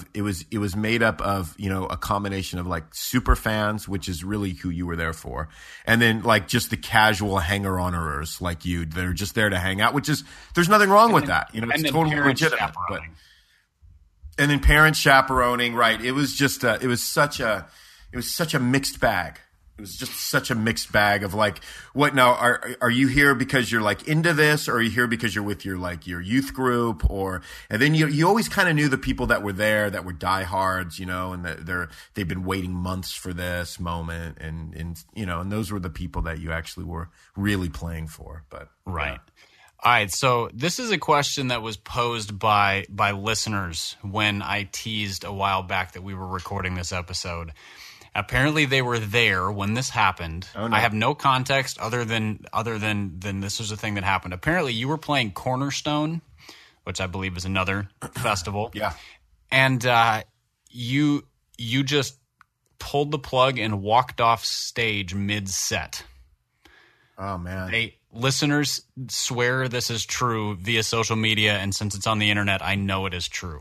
a combination of like super fans, which is really who you were there for, and then like just the casual hanger-oners like you. They're just there to hang out, which is there's nothing wrong with that. It's totally legitimate. And then parents chaperoning, right? It was just it was such a mixed bag. It was just such a mixed bag of like, what now? Are you here because you're like into this, or are you here because you're with your youth group, and then you always kind of knew the people that were there that were diehards, and they've been waiting months for this moment, and those were the people that you actually were really playing for. But right. Yeah. All right, so this is a question that was posed by listeners when I teased a while back that we were recording this episode. Apparently, they were there when this happened. Oh, no. I have no context other than this was a thing that happened. Apparently, you were playing Cornerstone, which I believe is another festival. Yeah, and you just pulled the plug and walked off stage mid-set. Oh man! Listeners swear this is true via social media, and since it's on the internet, I know it is true.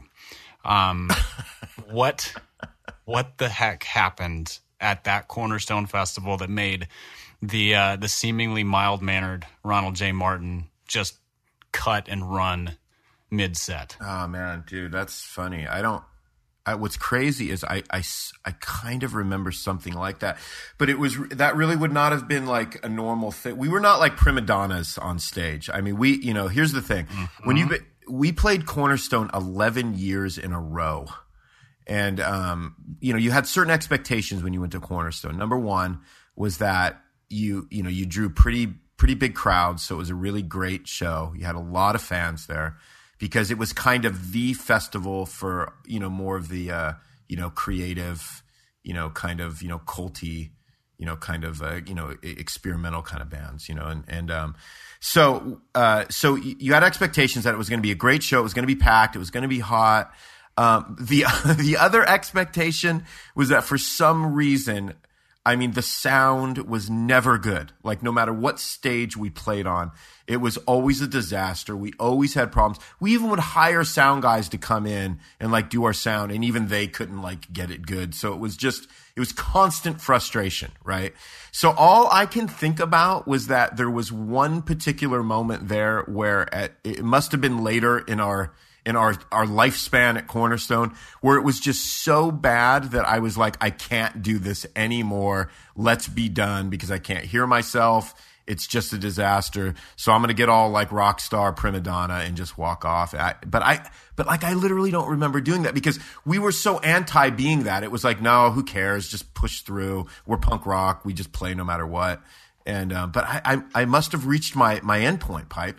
What the heck happened at that Cornerstone Festival that made the seemingly mild-mannered Ronald J. Martin just cut and run mid-set? Oh man, dude, that's funny. What's crazy is I kind of remember something like that, but that really would not have been like a normal thing. We were not like prima donnas on stage. I mean, here's the thing. Mm-hmm. We played Cornerstone 11 years in a row. And, you had certain expectations when you went to Cornerstone. Number one was that you drew pretty big crowds. So it was a really great show. You had a lot of fans there because it was kind of the festival for, more of the, creative, kind of, culty, kind of, experimental kind of bands, so you had expectations that it was going to be a great show. It was going to be packed. It was going to be hot. The other expectation was that for some reason, the sound was never good. Like no matter what stage we played on, it was always a disaster. We always had problems. We even would hire sound guys to come in and like do our sound, and even they couldn't like get it good. So it was constant frustration, right? So all I can think about was that there was one particular moment there where it must have been later in our lifespan at Cornerstone, where it was just so bad that I was like, I can't do this anymore. Let's be done, because I can't hear myself. It's just a disaster. So I'm going to get all like rock star prima donna and just walk off. But I literally don't remember doing that because we were so anti being that. It was like, no, who cares? Just push through. We're punk rock. We just play no matter what. And, but I must have reached my endpoint, Pipe.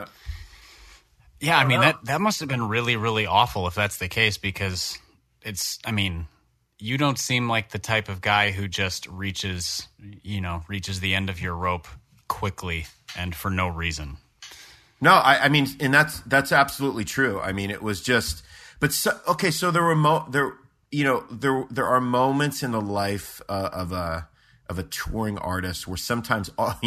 That must have been really, really awful if that's the case, because you don't seem like the type of guy who just reaches the end of your rope quickly and for no reason. No, and that's absolutely true. It was just, so there were there are moments in the life of a touring artist where sometimes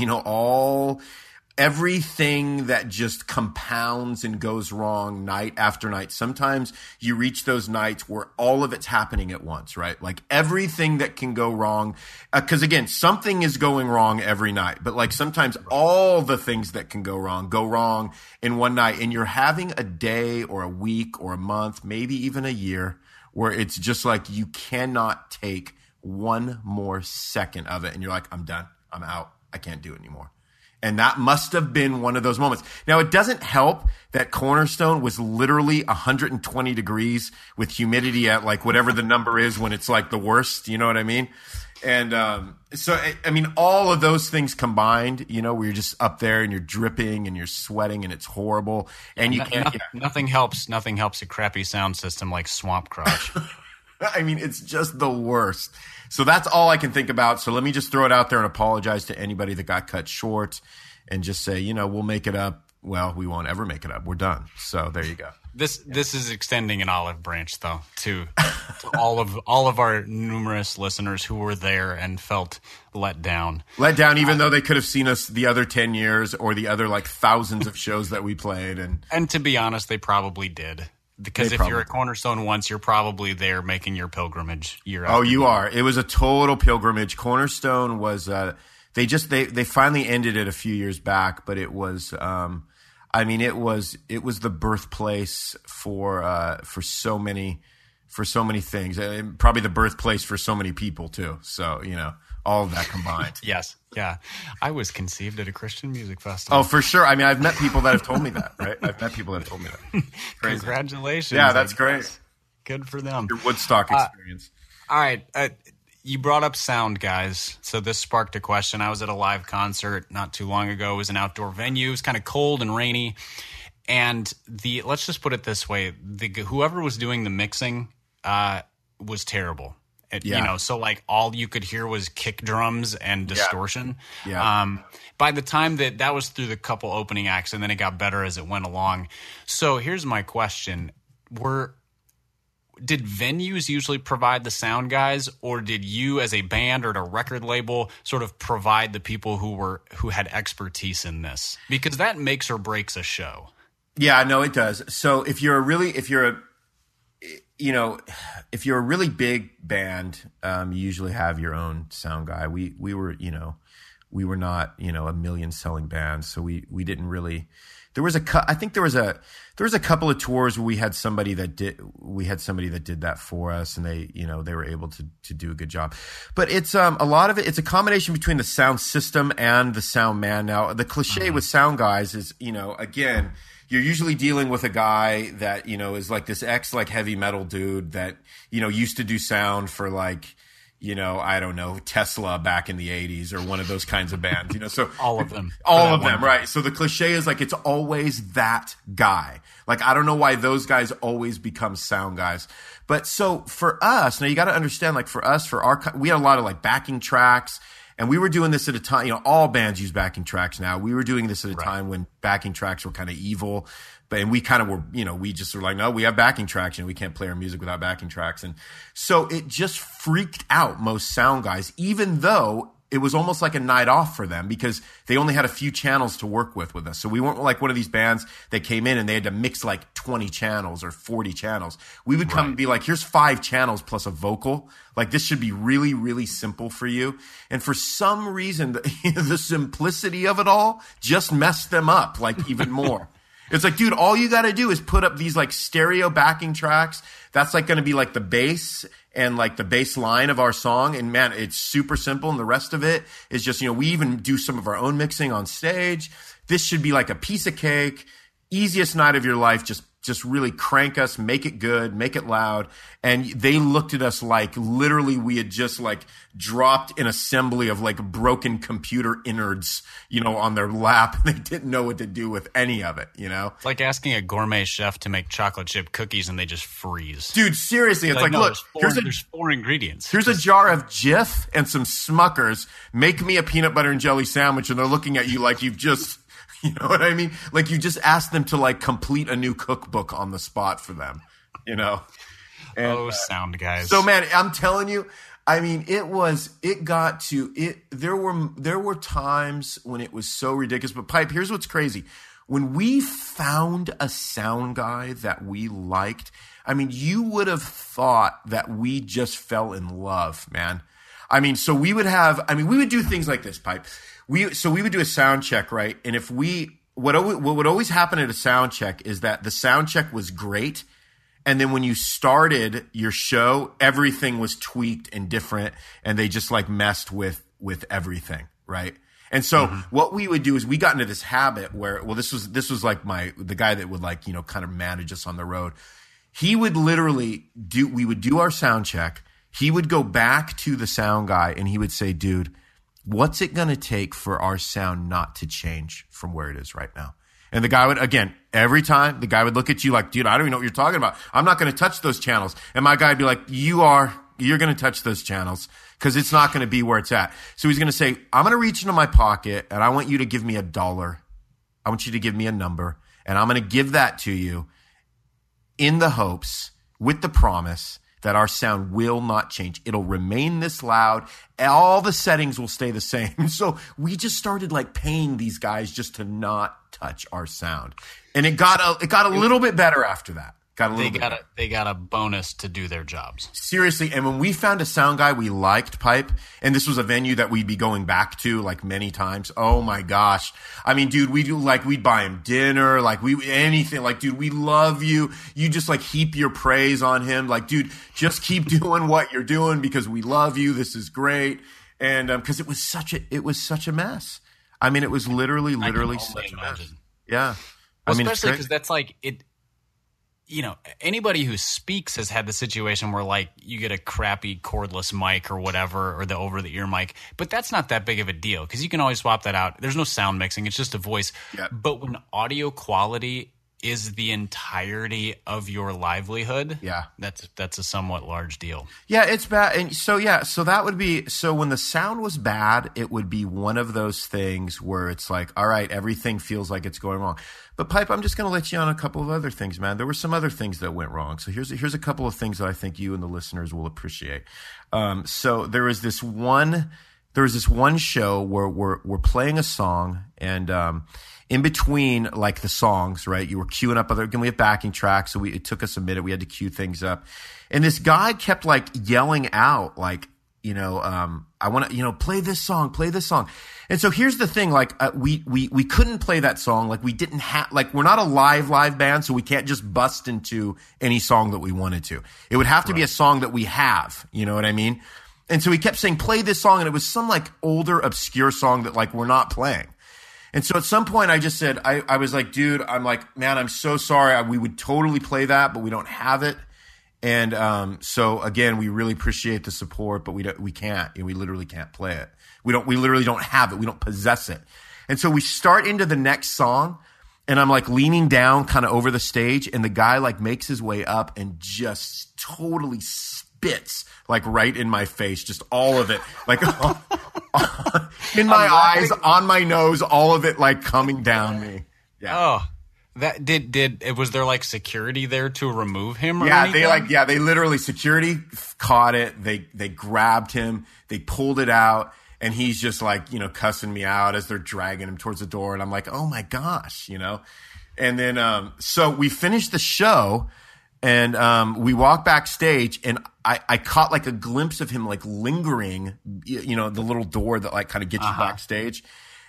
everything that just compounds and goes wrong night after night. Sometimes you reach those nights where all of it's happening at once, right? Like everything that can go wrong. Because again, something is going wrong every night. But like sometimes all the things that can go wrong in one night. And you're having a day or a week or a month, maybe even a year, where it's just like you cannot take one more second of it. And you're like, I'm done. I'm out. I can't do it anymore. And that must have been one of those moments. Now, it doesn't help that Cornerstone was literally 120 degrees with humidity at like whatever the number is when it's like the worst. You know what I mean? And all of those things combined, where you're just up there and you're dripping and you're sweating and it's horrible. And you can't. Nothing helps. Nothing helps a crappy sound system like Swamp Crotch. It's just the worst. So that's all I can think about. So let me just throw it out there and apologize to anybody that got cut short and just say, we'll make it up. Well, we won't ever make it up. We're done. So there you go. This is extending an olive branch, though, to all of our numerous listeners who were there and felt let down. Let down, even though they could have seen us the other 10 years or the other like thousands of shows that we played. And to be honest, they probably did. Because if you're at Cornerstone once, you're probably there making your pilgrimage year after year. You are. It was a total pilgrimage. Cornerstone was they finally ended it a few years back, but it was it was the birthplace for so many things. And probably the birthplace for so many people too. So, all of that combined. Yes. Yeah. I was conceived at a Christian music festival. Oh, for sure. I mean, I've met people that have told me that, right? I've met people that have told me that. Crazy. Congratulations. Yeah, that's great. Good for them. Your Woodstock experience. All right. You brought up sound, guys. So this sparked a question. I was at a live concert not too long ago. It was an outdoor venue. It was kind of cold and rainy. And let's just put it this way. Whoever was doing the mixing was terrible. So like all you could hear was kick drums and distortion. Yeah. By the time that was through the couple opening acts, and then it got better as it went along. So here's my question. Did venues usually provide the sound guys, or did you as a band or at a record label sort of provide the people who had expertise in this? Because that makes or breaks a show. Yeah, no, it does. So if you're a really big band, you usually have your own sound guy. We were not, a million selling bands. So we didn't really, there was a couple of tours where we had somebody that did that for us, and they were able to do a good job. But it's, a lot of it's a combination between the sound system and the sound man. Now, the cliche with sound guys is, again, you're usually dealing with a guy that, is like this heavy metal dude that, used to do sound for I don't know, Tesla back in the 80s or one of those kinds of bands, so all of them, right? So the cliche is it's always that guy. I don't know why those guys always become sound guys. But so for us, now you got to understand, for us, we had a lot of backing tracks. And we were doing this at a time, all bands use backing tracks now. We were doing this at a time when backing tracks were kind of evil. And we kind of were, we just were like, no, we have backing tracks, we can't play our music without backing tracks. And so it just freaked out most sound guys, even though it was almost like a night off for them because they only had a few channels to work with us. So we weren't like one of these bands that came in and they had to mix 20 channels or 40 channels. We would come and be like, here's 5 channels plus a vocal. This should be really, really simple for you. And for some reason, the simplicity of it all just messed them up even more. It's dude, all you got to do is put up these stereo backing tracks. That's going to be the bass and the bass line of our song. And man, it's super simple. And the rest of it is just, we even do some of our own mixing on stage. This should be a piece of cake. Easiest night of your life. Just really crank us, make it good, make it loud. And they looked at us literally we had just dropped an assembly of broken computer innards, on their lap. They didn't know what to do with any of it, It's like asking a gourmet chef to make chocolate chip cookies and they just freeze. Dude, seriously, it's no, look, there's 4 ingredients. Here's a jar of Jif and some Smuckers. Make me a peanut butter and jelly sandwich. And they're looking at you like you've just... You know what I mean? You just asked them to complete a new cookbook on the spot for them, And, sound guys. So man, I'm telling you, I mean, there were times when it was so ridiculous, but Pipe, here's what's crazy. When we found a sound guy that we liked, I mean, you would have thought that we just fell in love, man. I mean, so we would do things like this, Pipe. We would do a sound check, right? And what would always happen at a sound check is that the sound check was great. And then when you started your show, everything was tweaked and different. And they just messed with everything, right? And so what we would do is we got into this habit where, this was the guy that would kind of manage us on the road. He would literally we would do our sound check. He would go back to the sound guy and he would say, dude, what's it going to take for our sound not to change from where it is right now? And the guy would, again, every time the guy would look at you like, dude, I don't even know what you're talking about. I'm not going to touch those channels. And my guy would be like, you're going to touch those channels because it's not going to be where it's at. So he's going to say, I'm going to reach into my pocket and I want you to give me $1. I want you to give me a number and I'm going to give that to you. in the hopes, with the promise that our sound will not change. It'll remain this loud. All the settings will stay the same. So we just started like paying these guys just to not touch our sound. And it got a little bit better after that. They got a bonus to do their jobs. Seriously, and when we found a sound guy we liked, Pipe, and this was a venue that we'd be going back to like many times. Oh my gosh. I mean, dude, we'd buy him dinner, anything. Like, dude, we love you. You just like heap your praise on him. Like, dude, just keep doing what you're doing because we love you. This is great. And because it was such a mess. I mean, it was literally such a mess. Yeah. Well, I mean, especially because that's like it. You know, anybody who speaks has had the situation where like you get a crappy cordless mic or whatever, or the over the ear mic, but that's not that big of a deal because you can always swap that out. There's no sound mixing. It's just a voice. Yep. But when audio quality is the entirety of your livelihood, that's a somewhat large deal. Yeah, it's bad. And so that would be, so when the sound was bad, it would be one of those things where it's like, all right, everything feels like it's going wrong. But Pipe, I'm just going to let you on a couple of other things, man. There were some other things that went wrong. So here's a couple of things that I think you and the listeners will appreciate. So there was this one show where we're playing a song, and in between like the songs, right? You were queuing up again, we have backing tracks, so it took us a minute. We had to queue things up, and this guy kept like yelling out, like, I want to, play this song. And so here's the thing, like, we couldn't play that song. Like, we didn't have, like, we're not a live band, so we can't just bust into any song that we wanted to. It would have to be a song that we have, you know what I mean? And so he kept saying, play this song. And it was some like older, obscure song that like we're not playing. And so at some point I just said, I was like, dude, I'm like, man, I'm so sorry. We would totally play that, but we don't have it. And so again, we really appreciate the support, but we can't. We literally can't play it. We literally don't have it. We don't possess it. And so we start into the next song, and I'm like leaning down kind of over the stage, and the guy like makes his way up and just totally spits like right in my face, just all of it, like in my eyes, on my nose, all of it like coming down me. Yeah. Oh. That was there like security there to remove him? Or anything? They literally, security caught it. They grabbed him, they pulled it out, and he's just like, cussing me out as they're dragging him towards the door. And I'm like, oh my gosh, and then, so we finished the show, and, we walk backstage, and I caught like a glimpse of him like lingering, the little door that like kind of gets you backstage.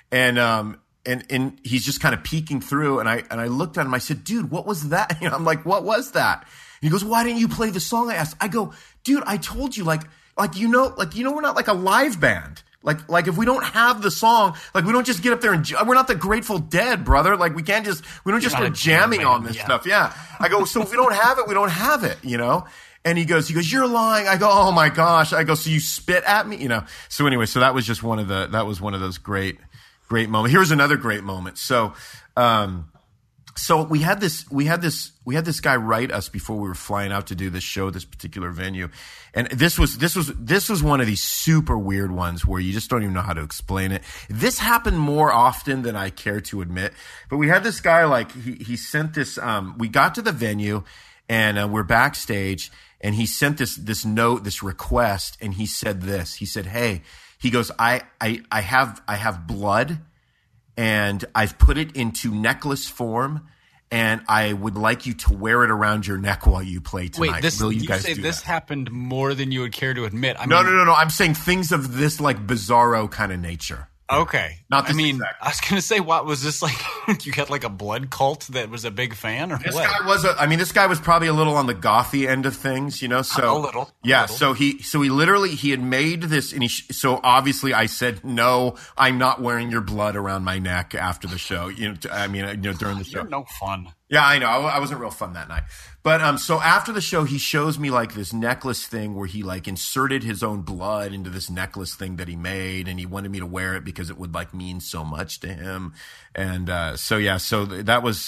And he's just kind of peeking through, and I looked at him. I said, "Dude, what was that?" I'm like, "What was that?" And he goes, "Why didn't you play the song I asked?" I go, "Dude, I told you, like we're not like a live band. Like if we don't have the song, like we don't just get up there and we're not the Grateful Dead, brother. Like we don't just start jamming on this stuff. Yeah." I go, "So if we don't have it, we don't have it, And he goes, "You're lying." I go, "Oh my gosh." I go, "So you spit at me?" So anyway, so that was just one of those great moment. Here's another great moment. So we had this guy write us before we were flying out to do this show, this particular venue. And this was one of these super weird ones where you just don't even know how to explain it. This happened more often than I care to admit. But we had this guy, like, he sent this, we got to the venue, and we're backstage, and he sent this note, this request, and he said this. He said, "Hey," he goes, I have blood, and I've put it into necklace form, and I would like you to wear it around your neck while you play tonight. Wait, will you guys say do this that? happened more than you would care to admit? No. I'm saying things of this like bizarro kind of nature. Okay. Not this I exact. was going to say, what was this like? You had like a blood cult that was a big fan, or this what? This guy was probably a little on the gothy end of things, So a little. So he literally he had made this, and so obviously I said, "No, I'm not wearing your blood around my neck after the show." During the show. You're no fun. Yeah, I know. I wasn't real fun that night. But so after the show, he shows me like this necklace thing where he like inserted his own blood into this necklace thing that he made, and he wanted me to wear it because it would like mean so much to him. And so that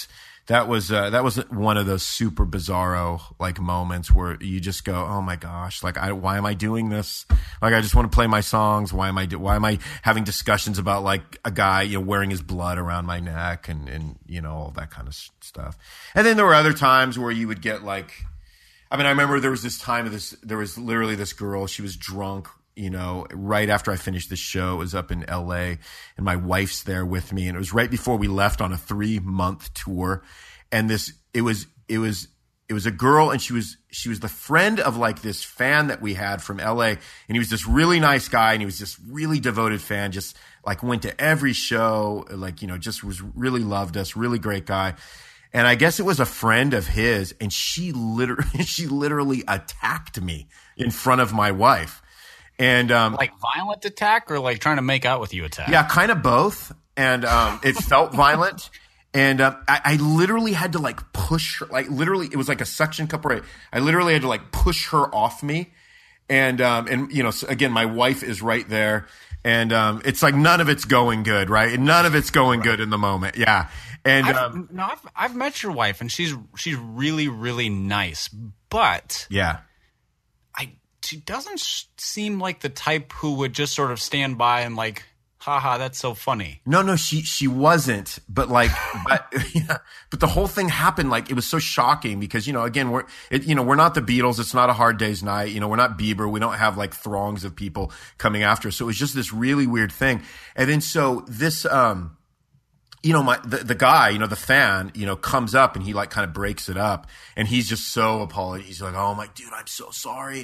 that was one of those super bizarro like moments where you just go, oh my gosh, like why am I doing this? Like I just want to play my songs. Why am I having discussions about like a guy, you know, wearing his blood around my neck and you know, all that kind of stuff. And then there were other times where you would get like, I mean, I remember there was this time there was literally this girl, she was drunk, you know, right after I finished the show. It was up in LA and my wife's there with me. And it was right before we left on a 3-month tour. And it was a girl, and she was the friend of like this fan that we had from LA. And he was this really nice guy, and he was this really devoted fan, just like went to every show, like, you know, just really loved us, really great guy. And I guess it was a friend of his, and she literally attacked me in front of my wife. And like violent attack or like trying to make out with you attack? Yeah, kind of both. And it felt violent. And I literally had to like push her, like literally it was like a suction cup, right? I literally had to like push her off me. And you know, so again, my wife is right there. And it's like none of it's going good, right? None of it's going good in the moment. Yeah. And I've met your wife, and she's really, really nice. But yeah. She doesn't seem like the type who would just sort of stand by and like, haha, that's so funny. No, she wasn't. But like, but the whole thing happened like it was so shocking because, you know, again, we're not the Beatles. It's not A Hard Day's Night. You know, we're not Bieber. We don't have like throngs of people coming after us. So it was just this really weird thing. And then so this, you know, the guy, you know, the fan, you know, comes up and he like kind of breaks it up, and he's just so apologetic. He's like, "Oh my dude, I'm so sorry.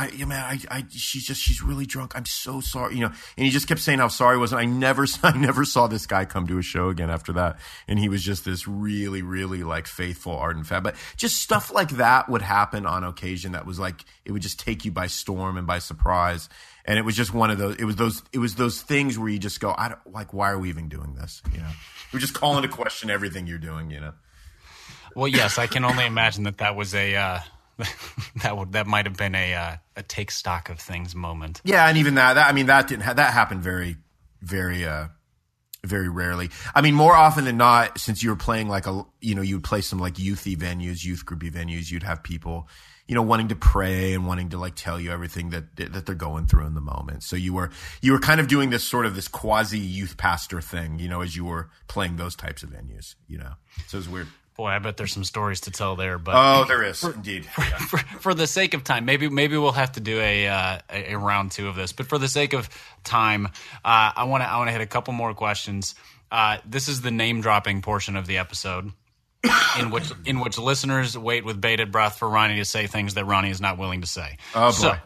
She's really drunk. I'm so sorry." You know, and he just kept saying how sorry he was. And I never saw this guy come to a show again after that. And he was just this really, really like faithful, ardent fan. But just stuff like that would happen on occasion. That was like, it would just take you by storm and by surprise. And it was just one of those. It was those things where you just go, why are we even doing this? You know, we're just calling to question everything you're doing. You know. Well, yes, I can only imagine that was a that might have been a take stock of things moment. Yeah, and even that happened very, very, very rarely. I mean, more often than not, since you were playing like you would play some like youth groupy venues, you'd have people, you know, wanting to pray and wanting to like tell you everything that they're going through in the moment. So you were kind of doing this sort of this quasi youth pastor thing, you know, as you were playing those types of venues, you know. So it's weird. Boy, I bet there's some stories to tell there. But oh, there is indeed. For the sake of time, maybe we'll have to do a round 2 of this. But for the sake of time, I want to hit a couple more questions. This is the name dropping portion of the episode, in which listeners wait with bated breath for Ronnie to say things that Ronnie is not willing to say. Oh boy. So,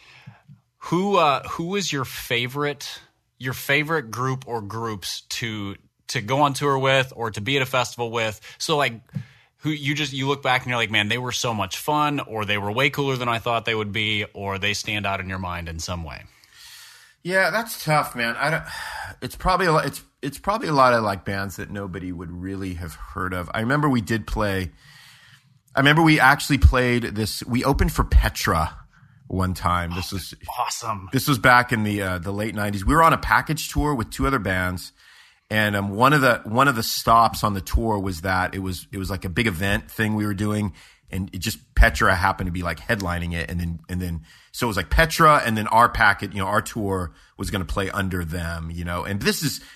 who is your favorite group or groups to go on tour with or to be at a festival with? So like who you look back and you're like, man, they were so much fun, or they were way cooler than I thought they would be, or they stand out in your mind in some way. Yeah, that's tough, man. It's probably a lot of like bands that nobody would really have heard of. I remember we actually played this. We opened for Petra one time. This was awesome. This was back in the late 90s. We were on a package tour with 2 other bands. And one of the stops on the tour was that it was like a big event thing we were doing, and it just Petra happened to be like headlining it, and then so it was like Petra, and then our packet, you know, our tour was going to play under them, you know. And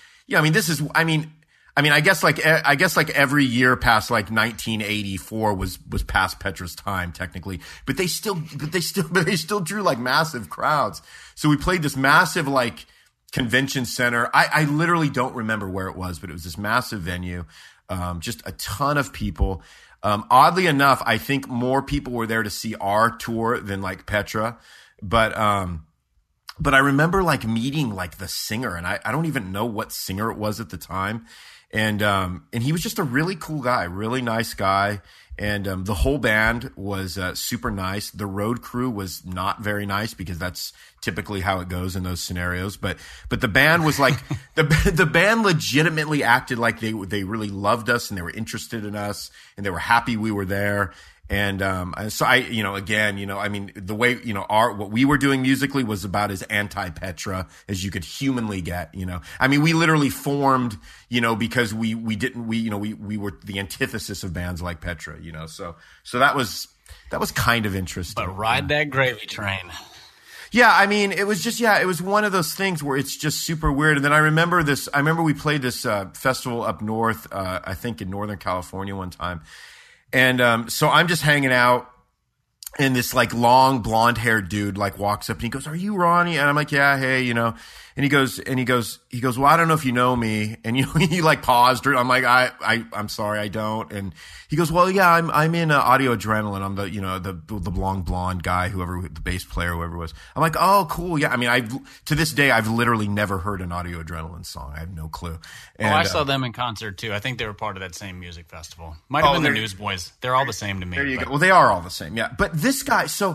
I guess like every year past like 1984 was past Petra's time technically, but they still drew like massive crowds. So we played this massive like convention center. I literally don't remember where it was, but it was this massive venue, just a ton of people. Oddly enough, I think more people were there to see our tour than like Petra, but I remember like meeting like the singer, and I don't even know what singer it was at the time, and he was just a really cool guy, really nice guy. And the whole band was super nice. The road crew was not very nice because that's typically how it goes in those scenarios. But the band was like the band legitimately acted like they really loved us and they were interested in us and they were happy we were there. And so I, again, I mean, the way, what we were doing musically was about as anti-Petra as you could humanly get, I mean, we literally formed, because we were the antithesis of bands like Petra, so that was kind of interesting. But ride that gravy train. Yeah, I mean, it was one of those things where it's just super weird. And then I remember we played this festival up north, I think in Northern California one time. And so I'm just hanging out, and this like long blonde haired dude like walks up and he goes, "Are you Ronnie?" And I'm like, "Yeah, hey, And he goes, "Well, I don't know if you know me." And he like paused. I'm like, I'm sorry, I don't. And he goes, "Well, yeah, I'm in Audio Adrenaline. I'm the long blonde guy, the bass player, whoever it was." I'm like, "Oh, cool, yeah." I mean, to this day I've literally never heard an Audio Adrenaline song. I have no clue. And, I saw them in concert too. I think they were part of that same music festival. Might have been the Newsboys. They're all the same to me. There you go. Well, they are all the same, yeah. But this guy, so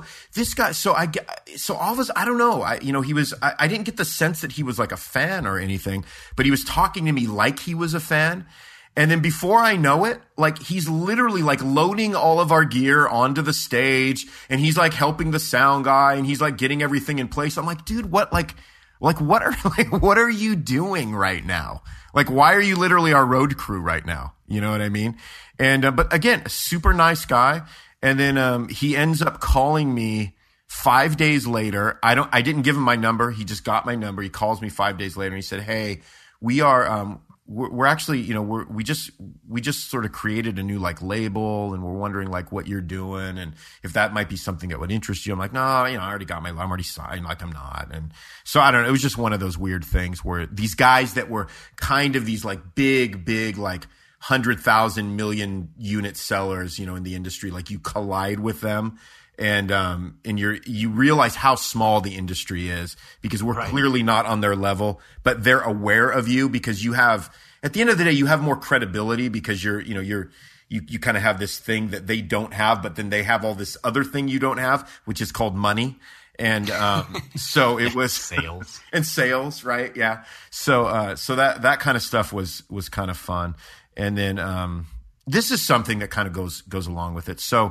all of us, I don't know. I didn't get the sense that he was like a fan or anything, but he was talking to me like he was a fan. And then before I know it, like he's literally like loading all of our gear onto the stage, and he's like helping the sound guy, and he's like getting everything in place. I'm like, dude, what what are you doing right now? Like, why are you literally our road crew right now? You know what I mean? And but again, a super nice guy. And then he ends up calling me 5 days later. I didn't give him my number. He just got my number. He calls me 5 days later and he said, "Hey, we are we're actually, we just sort of created a new like label, and we're wondering like what you're doing and if that might be something that would interest you." I'm like, "No, I already got I'm already signed." Like, I'm not. And so I don't know. It was just one of those weird things where these guys that were kind of these like big, like 100,000 million unit sellers, in the industry, like you collide with them. And you realize how small the industry is because we're clearly not on their level, but they're aware of you because you have, at the end of the day, you have more credibility because you kind of have this thing that they don't have, but then they have all this other thing you don't have, which is called money. And, so it was sales and sales, right? Yeah. So that kind of stuff was kind of fun. And then, this is something that kind of goes along with it. So,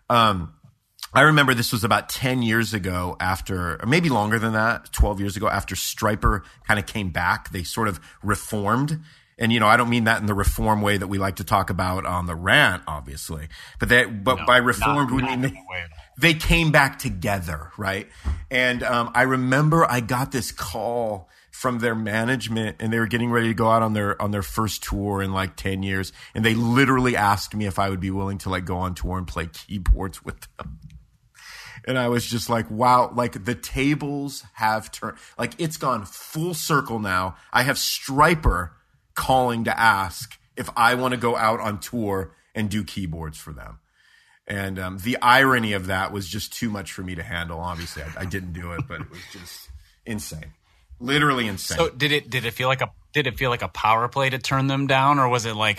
I remember this was about 10 years ago or maybe longer than that, 12 years ago after Stryper kind of came back. They sort of reformed. And, I don't mean that in the reform way that we like to talk about on the rant, obviously. But by reformed, we mean they came back together, right? And I remember I got this call from their management, and they were getting ready to go out on their first tour in like 10 years. And they literally asked me if I would be willing to like go on tour and play keyboards with them. And I was just like, wow, like the tables have turned. Like it's gone full circle now. I have Stryper calling to ask if I want to go out on tour and do keyboards for them. And the irony of that was just too much for me to handle. Obviously, I didn't do it, but it was just insane. Literally insane. So did it feel like a power play to turn them down, or was it like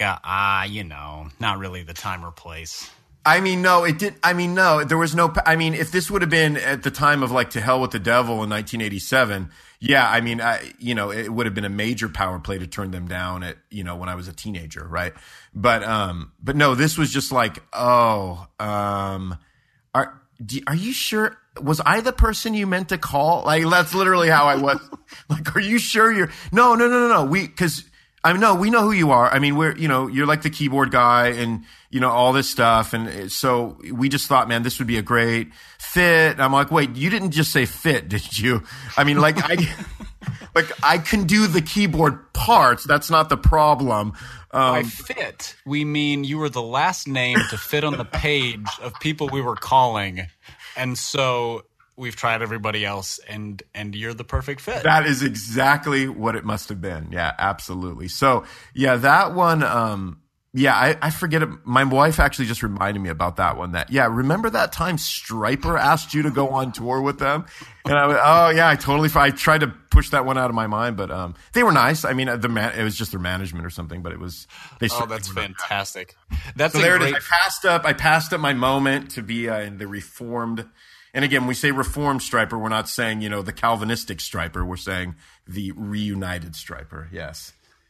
not really the time or place? I mean, no, it did. I mean, no, there was no. I mean, if this would have been at the time of like To Hell with the Devil in 1987, yeah, I mean, it would have been a major power play to turn them down at when I was a teenager, right? But no, this was just like, are you sure? Was I the person you meant to call? Like that's literally how I was. Like, are you sure you're? No. We know who you are. I mean, you're like the keyboard guy and, all this stuff. And so we just thought, man, this would be a great fit. And I'm like, wait, you didn't just say fit, did you? I mean, like, I can do the keyboard parts. That's not the problem. By fit, we mean you were the last name to fit on the page of people we were calling. And so we've tried everybody else, and you're the perfect fit. That is exactly what it must have been. Yeah, absolutely. So, yeah, that one, I forget it. My wife actually just reminded me about that one. Remember that time Stryper asked you to go on tour with them? And I went, oh, yeah, I tried to push that one out of my mind, but they were nice. I mean, it was just their management or something, but it was. That's fantastic. That's so there it is. I passed up my moment to be in the reformed. And again, when we say reformed Stryper, we're not saying, the Calvinistic Stryper. We're saying the reunited Stryper. Yes.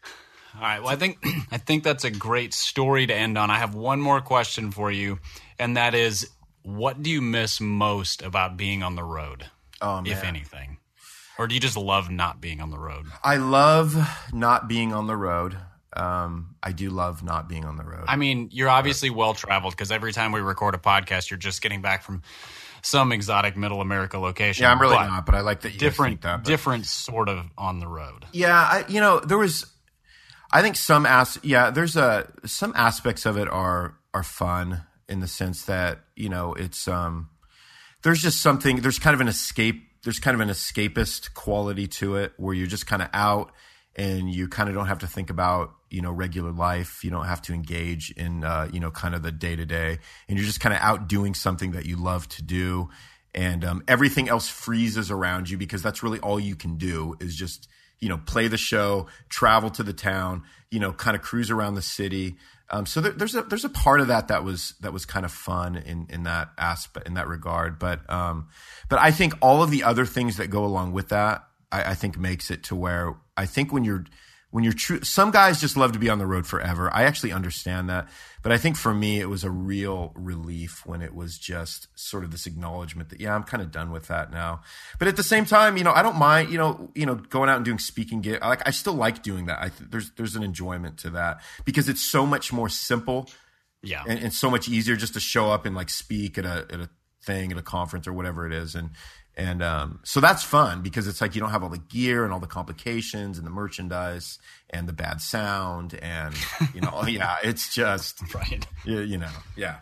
All right. Well, I think that's a great story to end on. I have one more question for you, and that is, what do you miss most about being on the road, if anything? Or do you just love not being on the road? I love not being on the road. I do love not being on the road. I mean, you're obviously well-traveled because every time we record a podcast, you're just getting back from some exotic middle America location. Yeah, I'm really not, but I like that you different, think that. Different sort of on the road. Yeah, there was, I think some aspects of it are fun in the sense that, it's, there's just something, there's kind of an escapist quality to it where you're just kind of out and you kind of don't have to think about, regular life. You don't have to engage in, kind of the day to day, and you're just kind of out doing something that you love to do. And, everything else freezes around you because that's really all you can do is just, play the show, travel to the town, kind of cruise around the city. So there's a part of that was kind of fun in that aspect, in that regard. But I think all of the other things that go along with that, I think makes it to where I think when you're true, some guys just love to be on the road forever. I actually understand that. But I think for me, it was a real relief when it was just sort of this acknowledgement that, I'm kind of done with that now. But at the same time, I don't mind, going out and doing speaking gigs. I still like doing that. There's an enjoyment to that because it's so much more simple. Yeah. And so much easier just to show up and speak at a thing, at a conference or whatever it is. And so that's fun because it's like you don't have all the gear and all the complications and the merchandise and the bad sound and, yeah, it's just, right. Yeah.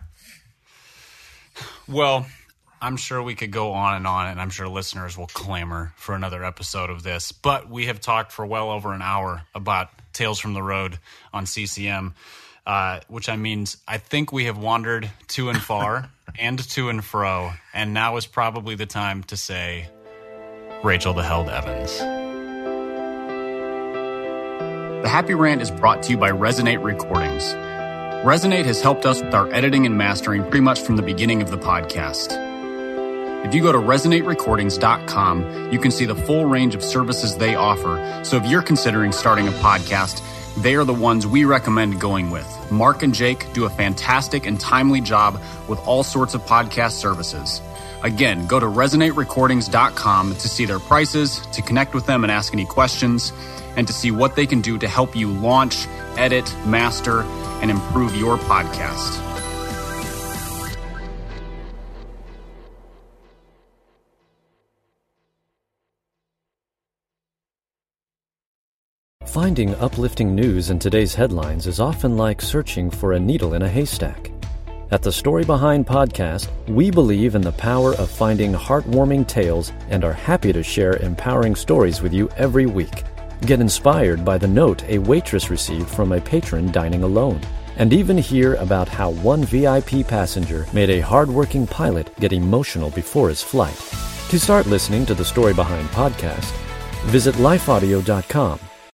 Well, I'm sure we could go on, and I'm sure listeners will clamor for another episode of this, but we have talked for well over an hour about Tales from the Road on CCM, which means I think we have wandered to and far and to and fro, and now is probably the time to say, Rachel the Held Evans. The Happy Rant is brought to you by Resonate Recordings. Resonate has helped us with our editing and mastering pretty much from the beginning of the podcast. If you go to resonaterecordings.com, you can see the full range of services they offer. So if you're considering starting a podcast, they are the ones we recommend going with. Mark and Jake do a fantastic and timely job with all sorts of podcast services. Again, go to resonaterecordings.com to see their prices, to connect with them and ask any questions, and to see what they can do to help you launch, edit, master, and improve your podcast. Finding uplifting news in today's headlines is often like searching for a needle in a haystack. At the Story Behind podcast, we believe in the power of finding heartwarming tales and are happy to share empowering stories with you every week. Get inspired by the note a waitress received from a patron dining alone, and even hear about how one VIP passenger made a hardworking pilot get emotional before his flight. To start listening to the Story Behind podcast, visit lifeaudio.com